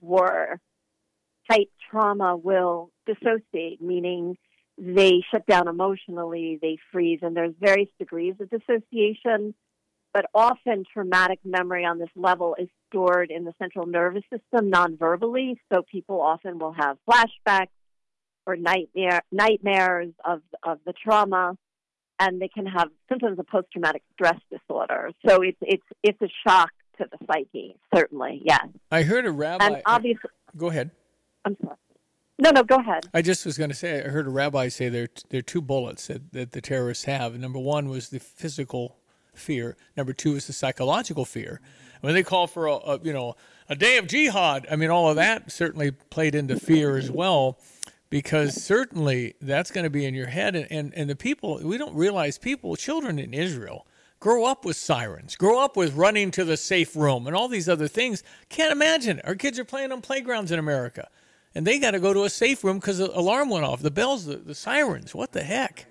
war-type trauma will dissociate, meaning they shut down emotionally, they freeze, and there's various degrees of dissociation, but often traumatic memory on this level is stored in the central nervous system non-verbally, so people often will have flashbacks or nightmares of the trauma, and they can have symptoms of post-traumatic stress disorder. So it's a shock to the psyche, certainly, yes. I heard a rabbi... And obviously... Go ahead. I'm sorry. No, go ahead. I just was going to say, I heard a rabbi say there are two bullets that the terrorists have. Number one was the physical fear. Number two is the psychological fear. When they call for a day of jihad, I mean, all of that certainly played into fear as well, because certainly that's going to be in your head. And the people, we don't realize children in Israel grow up with sirens, grow up with running to the safe room and all these other things. Can't imagine. Our kids are playing on playgrounds in America, and they got to go to a safe room because the alarm went off, the bells, the sirens. What the heck?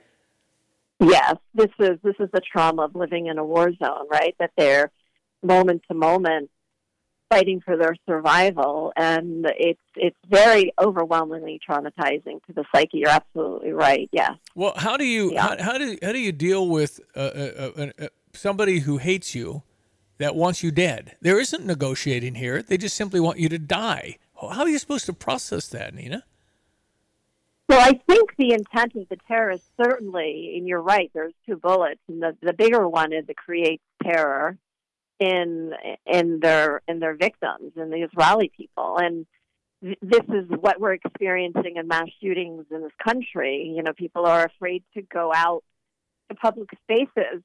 Yes, this is the trauma of living in a war zone, right? That they're moment to moment fighting for their survival, and it's very overwhelmingly traumatizing to the psyche. You're absolutely right. Yeah. Well, how do you deal with somebody who hates you, that wants you dead? There isn't negotiating here. They just simply want you to die. How are you supposed to process that, Nina? Well, I think the intent of the terrorists, certainly, and you're right, there's two bullets, and the bigger one is it creates terror in their victims, in the Israeli people. And this is what we're experiencing in mass shootings in this country. You know, people are afraid to go out to public spaces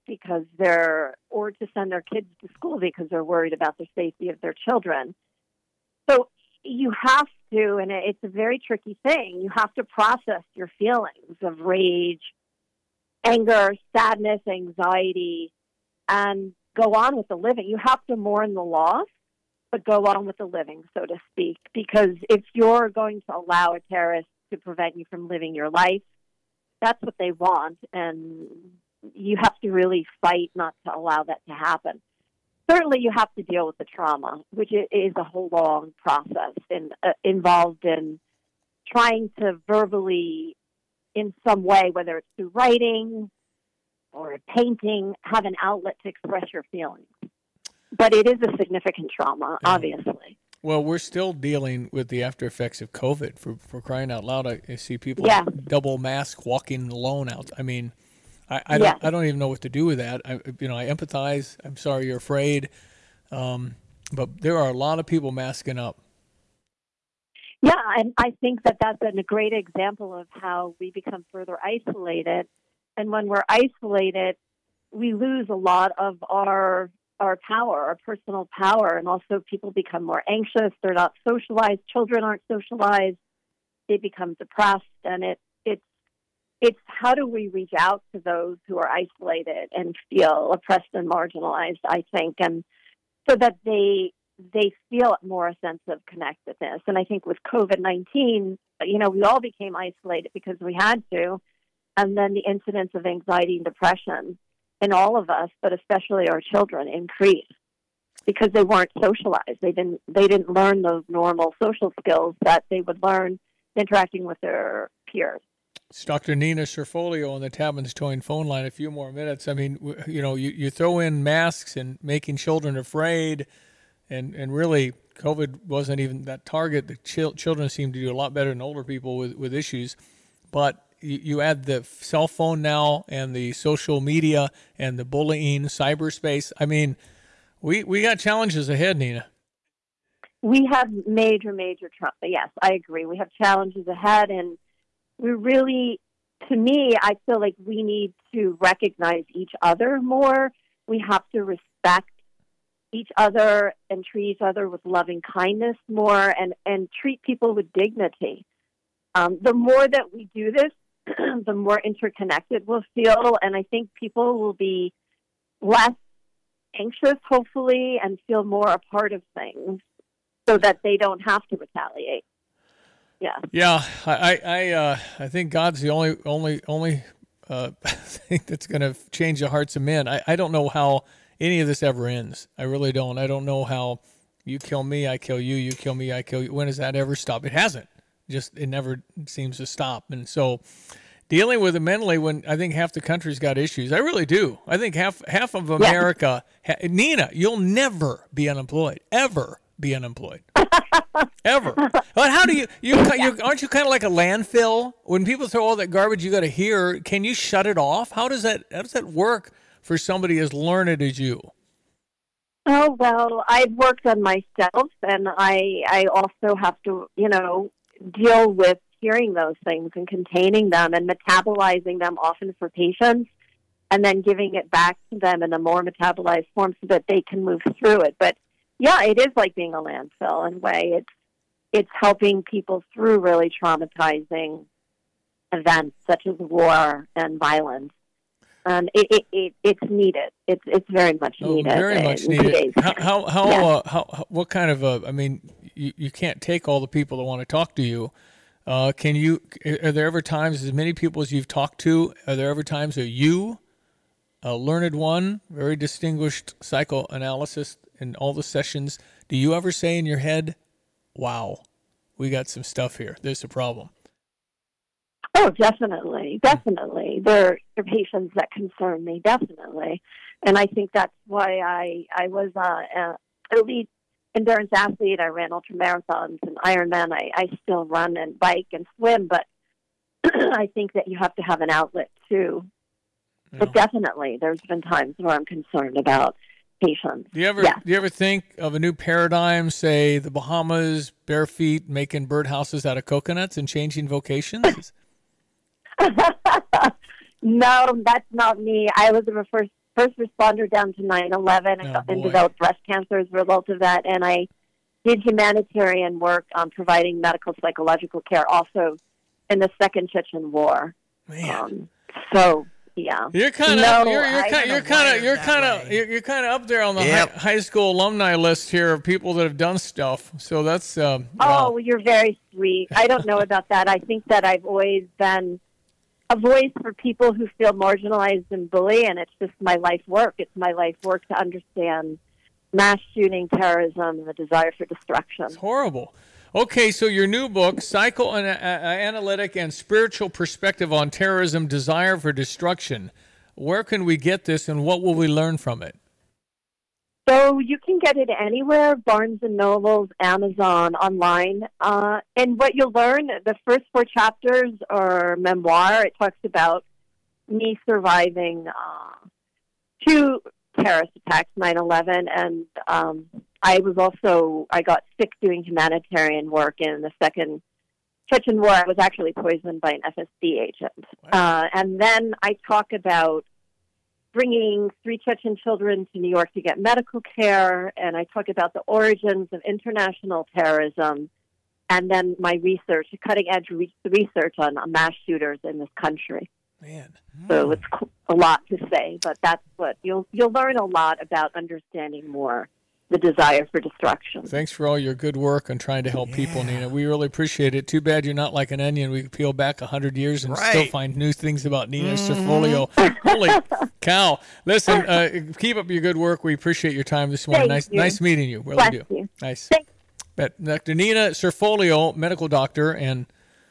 or to send their kids to school because they're worried about the safety of their children. So you have to, and it's a very tricky thing, you have to process your feelings of rage, anger, sadness, anxiety, and go on with the living. You have to mourn the loss, but go on with the living, so to speak, because if you're going to allow a terrorist to prevent you from living your life, that's what they want, and you have to really fight not to allow that to happen. Certainly, you have to deal with the trauma, which is a whole long process and involved in trying to verbally, in some way, whether it's through writing or painting, have an outlet to express your feelings. But it is a significant trauma, obviously. Well, we're still dealing with the after effects of COVID. For crying out loud, I see people double mask walking alone out. I mean, I don't even know what to do with that. I empathize. I'm sorry you're afraid, but there are a lot of people masking up. Yeah, and I think that's a great example of how we become further isolated. And when we're isolated, we lose a lot of our power, our personal power, and also people become more anxious. They're not socialized. Children aren't socialized. They become depressed, and it's how do we reach out to those who are isolated and feel oppressed and marginalized, I think, and so that they feel more a sense of connectedness. And I think with COVID-19, we all became isolated because we had to, and then the incidence of anxiety and depression in all of us, but especially our children, increased because they weren't socialized. They didn't learn those normal social skills that they would learn interacting with their peers. It's Dr. Nina Cerfolio on the Tabbins Towing phone line. A few more minutes. I mean, you throw in masks and making children afraid, and really COVID wasn't even that target. The children seem to do a lot better than older people with issues. But you add the cell phone now and the social media and the bullying, cyberspace. I mean, we got challenges ahead, Nina. We have major trouble. Yes, I agree. We have challenges ahead, and we really, to me, I feel like we need to recognize each other more. We have to respect each other and treat each other with loving kindness more, and treat people with dignity. The more that we do this, the more interconnected we'll feel, and I think people will be less anxious, hopefully, and feel more a part of things so that they don't have to retaliate. Yeah. I think God's the only thing that's going to change the hearts of men. I don't know how any of this ever ends. I really don't. I don't know how you kill me, I kill you, you kill me, I kill you. When does that ever stop? It hasn't. It never seems to stop. And so dealing with it mentally, when I think half the country's got issues, I really do. I think half of America, Nina, you'll never be unemployed, ever be unemployed. Ever. But how do you aren't you kind of like a landfill? When people throw all that garbage you got to hear, can you shut it off? How does that work for somebody as learned as you? Oh, well, I've worked on myself, and I also have to, deal with hearing those things and containing them and metabolizing them often for patients, and then giving it back to them in a more metabolized form so that they can move through it. But yeah, it is like being a landfill in a way. It's helping people through really traumatizing events such as war and violence. And it's needed. It's very much needed. Very much needed. How what kind of you can't take all the people that want to talk to you. Are there ever times, as many people as you've talked to, are there ever times that you, a learned one, very distinguished psychoanalyst in all the sessions, do you ever say in your head, wow, we got some stuff here, there's a problem? Oh, definitely. There are patients that concern me, definitely. And I think that's why I was an elite endurance athlete. I ran ultramarathons and Ironman. I still run and bike and swim, but I think that you have to have an outlet too. Yeah. But definitely, there's been times where I'm concerned about patients. Do you ever think of a new paradigm, say the Bahamas, bare feet, making birdhouses out of coconuts and changing vocations? No, that's not me. I was a first responder down to 9/11 and developed breast cancer as a result of that. And I did humanitarian work on providing medical psychological care also in the Second Chechen War. Man. So yeah, you're kind of up there on the high school alumni list here of people that have done stuff. So that's oh, you're very sweet. I don't know about that. I think that I've always been a voice for people who feel marginalized and bullied, and it's just my life work. It's my life work to understand mass shooting, terrorism, and the desire for destruction. It's horrible. Okay, so your new book, Psychoanalytic and Spiritual Perspective on Terrorism, Desire for Destruction. Where can we get this, and what will we learn from it? So you can get it anywhere, Barnes & Noble, Amazon, online. And what you'll learn, the first 4 chapters are memoir. It talks about me surviving 2 terrorist attacks, 9/11, and I got sick doing humanitarian work in the Second Chechen War. I was actually poisoned by an FSB agent. And then I talk about bringing 3 Chechen children to New York to get medical care, and I talk about the origins of international terrorism, and then my research, cutting-edge research on mass shooters in this country. Man. So it's a lot to say, but that's what you'll learn a lot about understanding more the desire for destruction. Thanks for all your good work on trying to help people, Nina. We really appreciate it. Too bad you're not like an onion. We could peel back 100 years and still find new things about Nina Cerfolio. Holy cow. Listen, keep up your good work. We appreciate your time this morning. Nice meeting you. Really do. You. Nice. But Dr. Nina Cerfolio, medical doctor and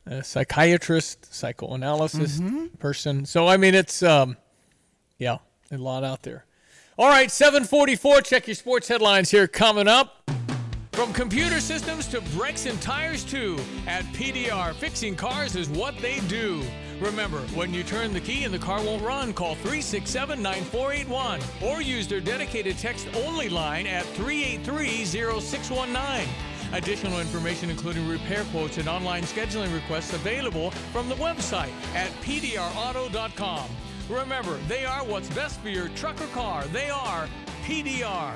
a psychiatrist, psychoanalysis person. So, I mean, it's, a lot out there. All right, 7:44. Check your sports headlines here coming up. From computer systems to brakes and tires, too, at PDR, fixing cars is what they do. Remember, when you turn the key and the car won't run, call 367-9481 or use their dedicated text-only line at 383-0619. Additional information, including repair quotes and online scheduling requests, available from the website at pdrauto.com. Remember, they are what's best for your truck or car. They are PDR.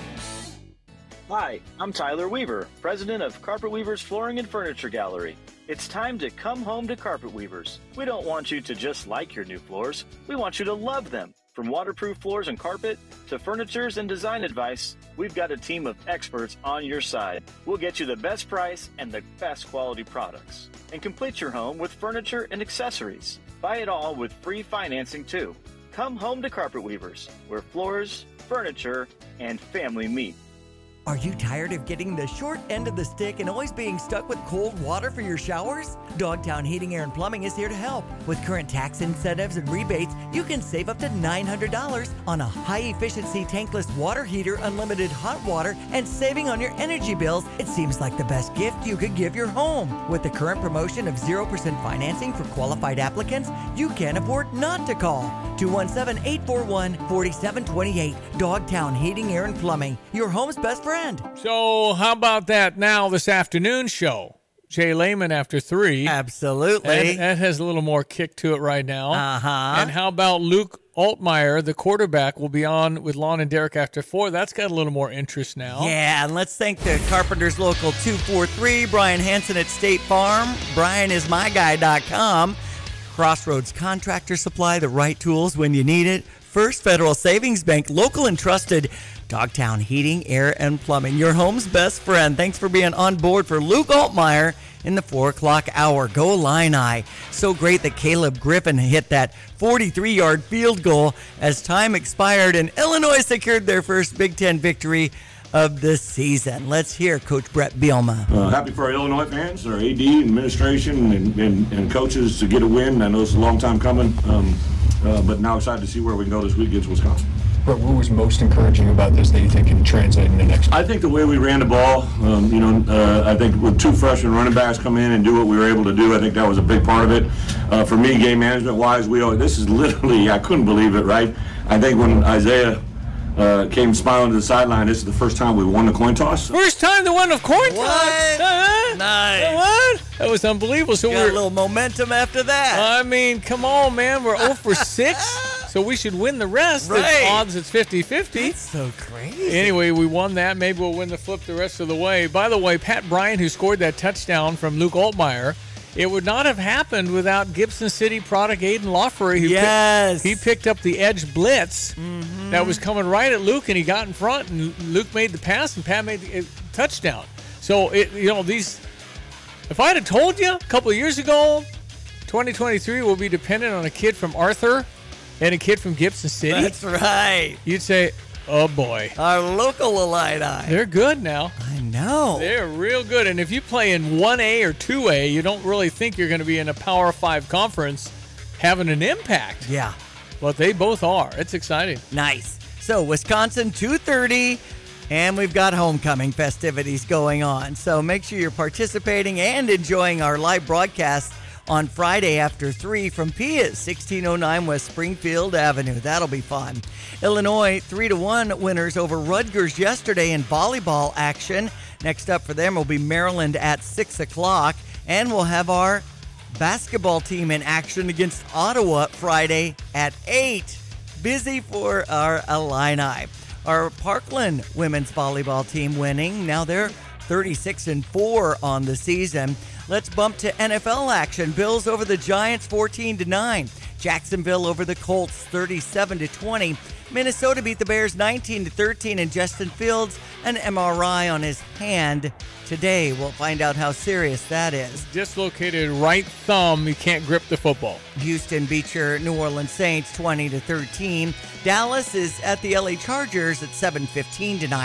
Hi, I'm Tyler Weaver, president of Carpet Weavers Flooring and Furniture Gallery. It's time to come home to Carpet Weavers. We don't want you to just like your new floors. We want you to love them. From waterproof floors and carpet to furnitures and design advice, we've got a team of experts on your side. We'll get you the best price and the best quality products. And complete your home with furniture and accessories. Buy it all with free financing too. Come home to Carpet Weavers, where floors, furniture, and family meet. Are you tired of getting the short end of the stick and always being stuck with cold water for your showers? Dogtown Heating, Air, and Plumbing is here to help. With current tax incentives and rebates, you can save up to $900 on a high-efficiency tankless water heater, unlimited hot water, and saving on your energy bills. It seems like the best gift you could give your home. With the current promotion of 0% financing for qualified applicants, you can't afford not to call. 217-841-4728. Dogtown Heating, Air, and Plumbing, your home's best friend. So how about that now this afternoon show? Jay Lehman after 3. Absolutely. That has a little more kick to it right now. Uh-huh. And how about Luke Altmaier, the quarterback, will be on with Lon and Derek after 4. That's got a little more interest now. Yeah, and let's thank the Carpenters Local 243, Brian Hansen at State Farm, BrianIsMyGuy.com, Crossroads Contractor Supply, the right tools when you need it, First Federal Savings Bank, local and trusted, Dogtown Heating, Air, and Plumbing, your home's best friend. Thanks for being on board for Luke Altmaier in the 4 o'clock hour. Go Illini. So great that Caleb Griffin hit that 43-yard field goal as time expired and Illinois secured their first Big Ten victory of the season. Let's hear Coach Brett Bielema. Happy for our Illinois fans, our AD, administration, and coaches to get a win. I know it's a long time coming, but now excited to see where we can go this week against Wisconsin. But what was most encouraging about this that you think can translate into next? I think the way we ran the ball, I think with 2 freshman running backs come in and do what we were able to do, I think that was a big part of it. For me, game management-wise, this is literally, I couldn't believe it, right? I think when Isaiah came smiling to the sideline, this is the first time we won the coin toss. First time they won a coin toss? Nice. What? That was unbelievable. So got a little momentum after that. I mean, come on, man. We're 0 for 6. So we should win the rest. Right. The odds it's 50-50. That's so crazy. Anyway, we won that. Maybe we'll win the flip the rest of the way. By the way, Pat Bryant, who scored that touchdown from Luke Altmaier, it would not have happened without Gibson City product Aiden Lawfrey. He picked up the edge blitz that was coming right at Luke, and he got in front, and Luke made the pass, and Pat made the touchdown. So, if I'd have told you a couple of years ago, 2023 will be dependent on a kid from Arthur and a kid from Gibson City. That's right. You'd say, oh, boy. Our local Illini. They're good now. I know. They're real good. And if you play in 1A or 2A, you don't really think you're going to be in a Power 5 conference having an impact. Yeah. But they both are. It's exciting. Nice. So, Wisconsin, 2:30, and we've got homecoming festivities going on. So, make sure you're participating and enjoying our live broadcast on Friday after 3 from Pia's, 1609 West Springfield Avenue. That'll be fun. Illinois 3-1 winners over Rutgers yesterday in volleyball action. Next up for them will be Maryland at 6 o'clock. And we'll have our basketball team in action against Ottawa Friday at 8. Busy for our Illini. Our Parkland women's volleyball team winning. Now they're 36-4 on the season. Let's bump to NFL action. Bills over the Giants 14-9. Jacksonville over the Colts 37-20. Minnesota beat the Bears 19-13, and Justin Fields an MRI on his hand today. We'll find out how serious that is. Dislocated right thumb. He can't grip the football. Houston beat your New Orleans Saints 20-13. Dallas is at the LA Chargers at 7:15 tonight.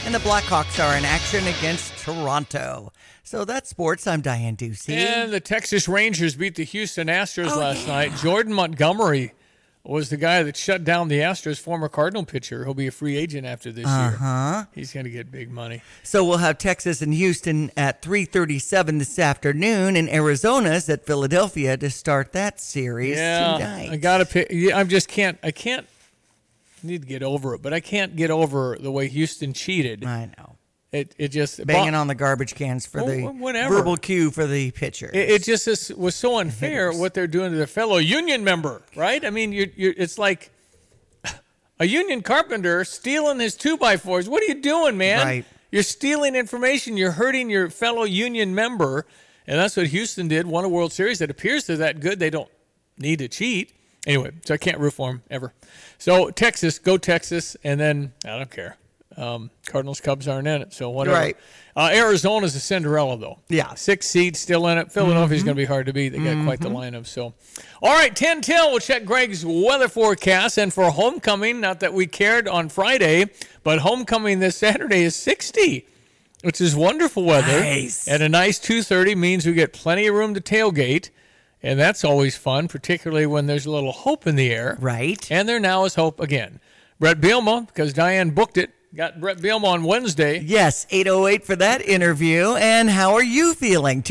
and the Blackhawks are in action against Toronto. So that's sports. I'm Diane Ducey. And the Texas Rangers beat the Houston Astros last night. Jordan Montgomery was the guy that shut down the Astros, former Cardinal pitcher. He'll be a free agent after this year. He's going to get big money. So we'll have Texas and Houston at 3:37 this afternoon, and Arizona's at Philadelphia to start that series tonight. I got to pick. I can't need to get over it, but I can't get over the way Houston cheated. I know. It just banging on the garbage cans for the verbal cue for the pitcher. It just was so unfair what they're doing to their fellow union member, right? I mean, it's like a union carpenter stealing his 2x4s. What are you doing, man? Right. You're stealing information. You're hurting your fellow union member, and that's what Houston did. Won a World Series. It appears they're that good. They don't need to cheat. Anyway, so I can't root for them ever. So Texas, go Texas, and then I don't care. Cardinals, Cubs aren't in it, so whatever. Right. Arizona's a Cinderella, though. Yeah. 6 seed still in it. Philadelphia's going to be hard to beat. They got quite the lineup. So, all right, 10 till. We'll check Greg's weather forecast. And for homecoming, not that we cared on Friday, but homecoming this Saturday is 60, which is wonderful weather. Nice. And a nice 2:30 means we get plenty of room to tailgate. And that's always fun, particularly when there's a little hope in the air. Right. And there now is hope again. Brett Bielema, because Diane booked it, got Brett Bielema on Wednesday. Yes, 8:08 for that interview. And how are you feeling?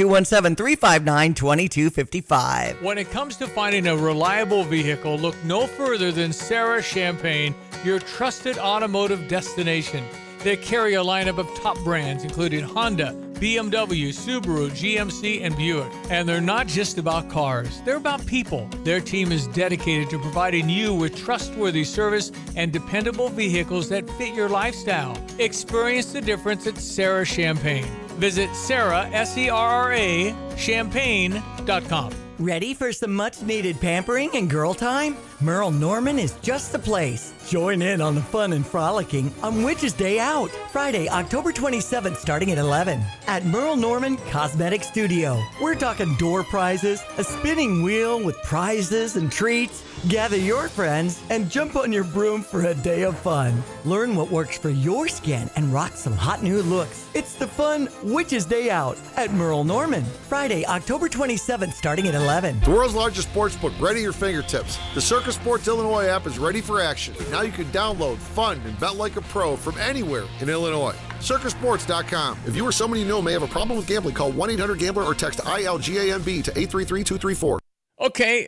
217-359-2255. When it comes to finding a reliable vehicle, look no further than Sarah Champagne, your trusted automotive destination. They carry a lineup of top brands, including Honda, BMW, Subaru, GMC, and Buick. And they're not just about cars. They're about people. Their team is dedicated to providing you with trustworthy service and dependable vehicles that fit your lifestyle. Experience the difference at Sarah Champagne. Visit Sarah, S-E-R-R-A, champagne.com. Ready for some much-needed pampering and girl time? Merle Norman is just the place. Join in on the fun and frolicking on Witch's Day Out, Friday, October 27th, starting at 11 at Merle Norman Cosmetic Studio. We're talking door prizes, a spinning wheel with prizes and treats. Gather your friends and jump on your broom for a day of fun. Learn what works for your skin and rock some hot new looks. It's the fun Witch's Day Out at Merle Norman, Friday, October 27th, starting at 11. The world's largest sports book right at your fingertips. The Circus Sports Illinois app is ready for action. Now you can download, fund, and bet like a pro from anywhere in Illinois. Circusports.com. If you or someone you know may have a problem with gambling, call 1-800-GAMBLER or text ILGAMB to 833-234. Okay,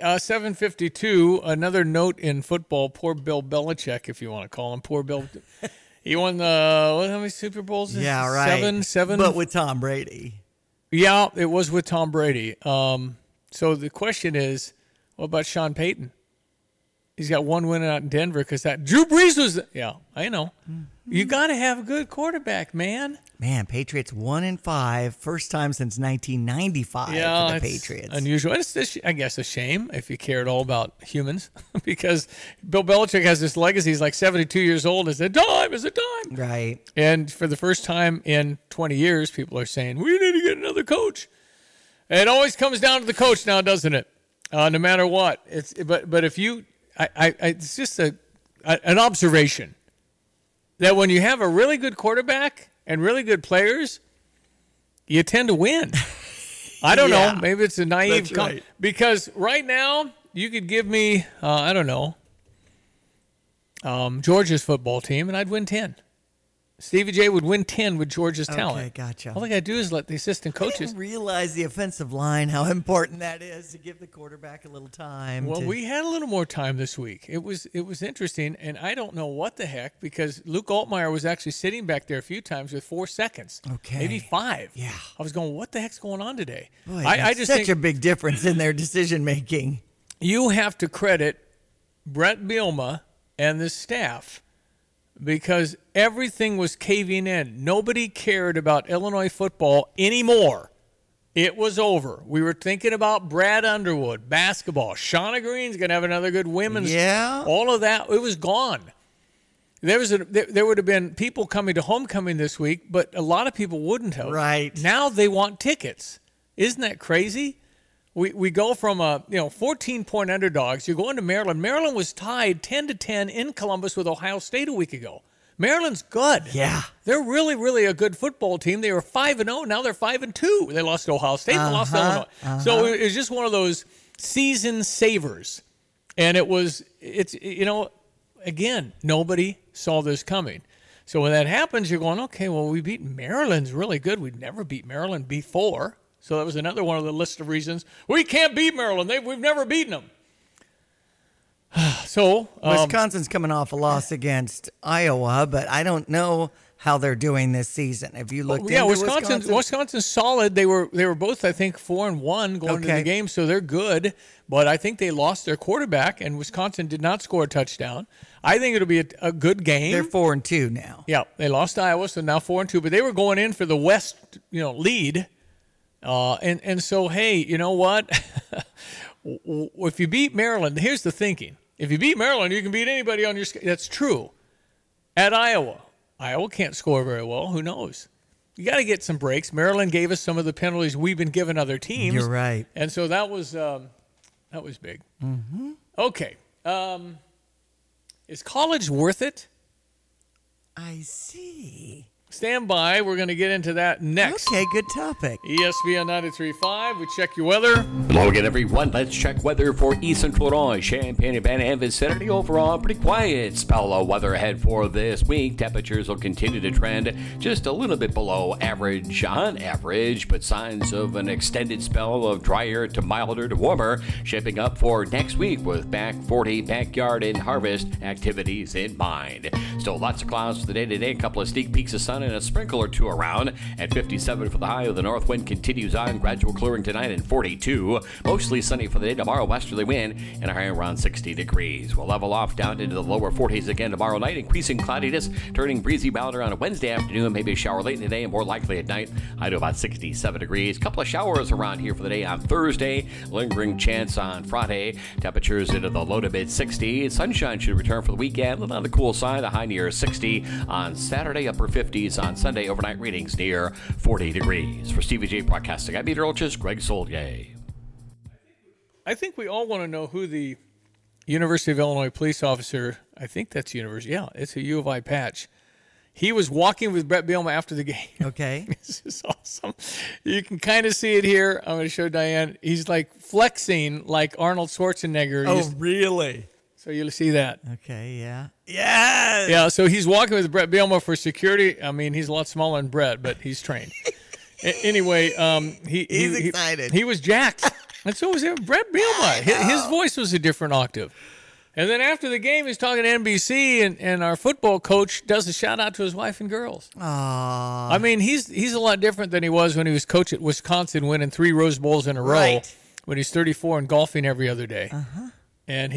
7:52. Another note in football. Poor Bill Belichick, if you want to call him. Poor Bill. He won how many Super Bowls? Yeah, right. Seven. But with Tom Brady. Yeah, it was with Tom Brady. So the question is, what about Sean Payton? He's got one win out in Denver because that Drew Brees was. Yeah, I know. You got to have a good quarterback, man. Man, Patriots 1-5, first time since 1995 for the Patriots. Unusual. It's, I guess, a shame if you care at all about humans because Bill Belichick has this legacy. He's like 72 years old. It's a dime. Right. And for the first time in 20 years, people are saying, we need to get another coach. It always comes down to the coach now, doesn't it? No matter what. But if you, it's just an observation that when you have a really good quarterback and really good players, you tend to win. I don't know. Maybe it's a naive because right now you could give me, Georgia's football team, and I'd win 10. Stevie J would win 10 with Georgia's talent. Okay, gotcha. All I got to do is let the assistant coaches. I didn't realize the offensive line, how important that is to give the quarterback a little time. Well, we had a little more time this week. It was interesting, and I don't know what the heck, because Luke Altmaier was actually sitting back there a few times with 4 seconds. Okay. Maybe 5. Yeah. I was going, what the heck's going on today? Boy, I just such a big difference in their decision-making. You have to credit Brett Bielema and the staff, because everything was caving in. Nobody cared about Illinois football anymore. It was over. We were thinking about Brad Underwood, basketball. Shauna Green's going to have another good women's. Yeah. All of that, it was gone. There would have been people coming to homecoming this week, but a lot of people wouldn't have. Right. Now they want tickets. Isn't that crazy? We go from 14-point underdogs. You're going to Maryland. Maryland was tied 10-10 in Columbus with Ohio State a week ago. Maryland's good. Yeah. They're really, really a good football team. They were 5-0. Now they're 5-2. They lost to Ohio State. They lost to Illinois. So it was just one of those season savers. And again, nobody saw this coming. So when that happens, you're going, okay, well, we beat Maryland's really good. We'd never beat Maryland before. So that was another one of the list of reasons. We can't beat Maryland. We've never beaten them. So Wisconsin's coming off a loss against Iowa, but I don't know how they're doing this season. Have you looked into Wisconsin? Wisconsin's solid. They were both, I think, 4-1 going into the game, so they're good. But I think they lost their quarterback, and Wisconsin did not score a touchdown. I think it'll be a good game. They're 4-2 now. Yeah, they lost to Iowa, so now 4-2. But they were going in for the West, lead. And so, hey, you know what? If you beat Maryland, here's the thinking. If you beat Maryland, you can beat anybody on your schedule. That's true. At Iowa can't score very well. Who knows? You got to get some breaks. Maryland gave us some of the penalties we've been giving other teams. You're right. And so that was big. Mm-hmm. Okay. Is college worth it? I see. Stand by. We're going to get into that next. Okay, good topic. ESPN 93.5. We check your weather. Hello again, everyone. Let's check weather for East Central Illinois, Champaign-Urbana and vicinity. Overall, pretty quiet spell of weather ahead for this week. Temperatures will continue to trend just a little bit below average on average, but signs of an extended spell of drier to milder to warmer shaping up for next week with back 40 backyard and harvest activities in mind. Still lots of clouds for the day today. A couple of sneak peeks of sun and a sprinkle or two around. At 57 for the high, the north wind continues on, gradual clearing tonight and 42. Mostly sunny for the day tomorrow, westerly wind and a high around 60 degrees. We'll level off down into the lower 40s again tomorrow night, increasing cloudiness, turning breezy milder on a Wednesday afternoon, maybe a shower late in the day and more likely at night, high to about 67 degrees. Couple of showers around here for the day on Thursday, lingering chance on Friday. Temperatures into the low to mid 60s. Sunshine should return for the weekend, a little on the cool side, the high near 60 on Saturday, upper 50s on Sunday, overnight readings near 40 degrees. For Stevie J Broadcasting, I'm meteorologist Greg Solier. I think we all want to know who the University of Illinois police officer, I think that's University, yeah, it's a U of I patch. He was walking with Brett Bielema after the game. Okay. This is awesome. You can kind of see it here. I'm going to show Diane. He's like flexing like Arnold Schwarzenegger. Oh, really? So you'll see that. Okay, yeah. Yes! Yeah, so he's walking with Brett Bielema for security. I mean, he's a lot smaller than Brett, but he's trained. Anyway, he's excited. He was jacked. And so was Brett Bielema. His voice was a different octave. And then after the game, he's talking to NBC, and our football coach does a shout-out to his wife and girls. Aww. I mean, he's a lot different than he was when he was coach at Wisconsin, winning 3 Rose Bowls in a row, when he's 34 and golfing every other day. Uh-huh. And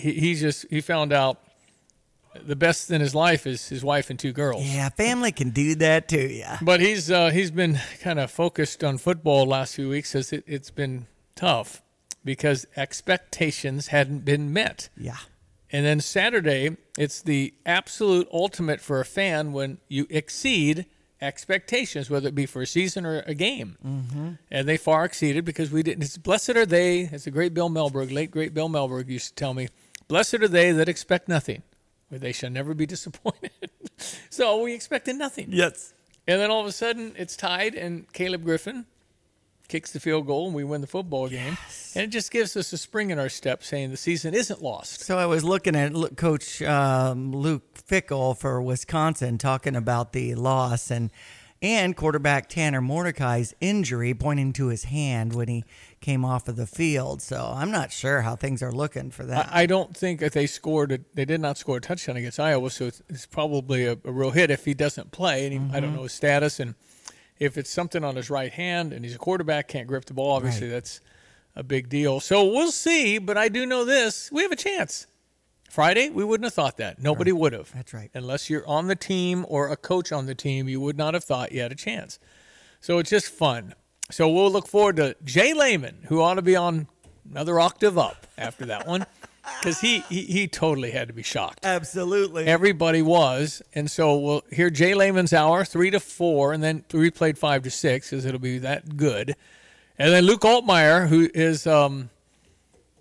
he found out the best in his life is his wife and 2 girls. Yeah, family can do that to you. But he's been kind of focused on football the last few weeks as it's been tough because expectations hadn't been met. Yeah. And then Saturday, it's the absolute ultimate for a fan when you exceed expectations, whether it be for a season or a game. Mm-hmm. And they far exceeded because we didn't. It's blessed are they, as the great Bill Melberg, late great Bill Melberg used to tell me, blessed are they that expect nothing, where they shall never be disappointed. So we expected nothing. Yes. And then all of a sudden, it's tied, and Caleb Griffin kicks the field goal, and we win the football game. And it just gives us a spring in our step, saying the season isn't lost. So I was looking at Coach Luke Fickell for Wisconsin talking about the loss and quarterback Tanner Mordecai's injury, pointing to his hand when he came off of the field. So I'm not sure how things are looking for that. I don't think that they did not score a touchdown against Iowa, so it's probably a real hit if he doesn't play. And I don't know his status, and if it's something on his right hand and he's a quarterback, can't grip the ball, obviously that's a big deal. So we'll see, but I do know this. We have a chance. Friday, we wouldn't have thought that. Nobody would have. That's right. Unless you're on the team or a coach on the team, you would not have thought you had a chance. So it's just fun. So we'll look forward to Jay Lehman, who ought to be on another octave up after that one, because he totally had to be shocked. Absolutely. Everybody was. And so we'll hear Jay Lehman's hour, 3 to 4, and then replayed 5 to 6, because it'll be that good. And then Luke Altmaier, who is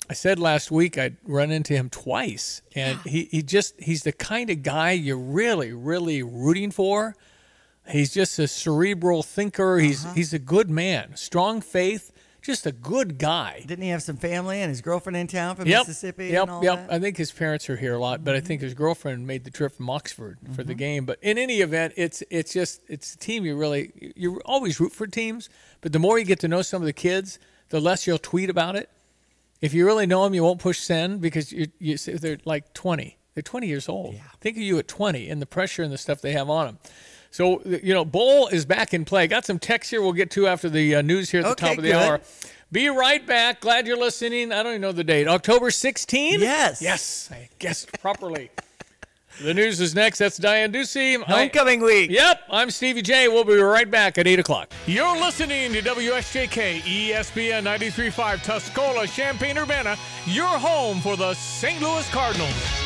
I said last week I'd run into him twice, and he's the kind of guy you're really, really rooting for. He's just a cerebral thinker. He's a good man, strong faith, just a good guy. Didn't he have some family and his girlfriend in town from Mississippi and all that? I think his parents are here a lot, but I think his girlfriend made the trip from Oxford for the game. But in any event, it's a team you always root for teams, but the more you get to know some of the kids, the less you'll tweet about it. If you really know them, you won't push send because they're like 20. They're 20 years old. Yeah. Think of you at 20 and the pressure and the stuff they have on them. So, Bowl is back in play. Got some text here we'll get to after the news here at the top of the hour. Be right back. Glad you're listening. I don't even know the date. October 16th? Yes. Yes. I guessed properly. The news is next. That's Diane Ducey. Homecoming week. Yep. I'm Stevie J. We'll be right back at 8 o'clock. You're listening to WSJK ESPN 93.5 Tuscola, Champaign-Urbana, your home for the St. Louis Cardinals.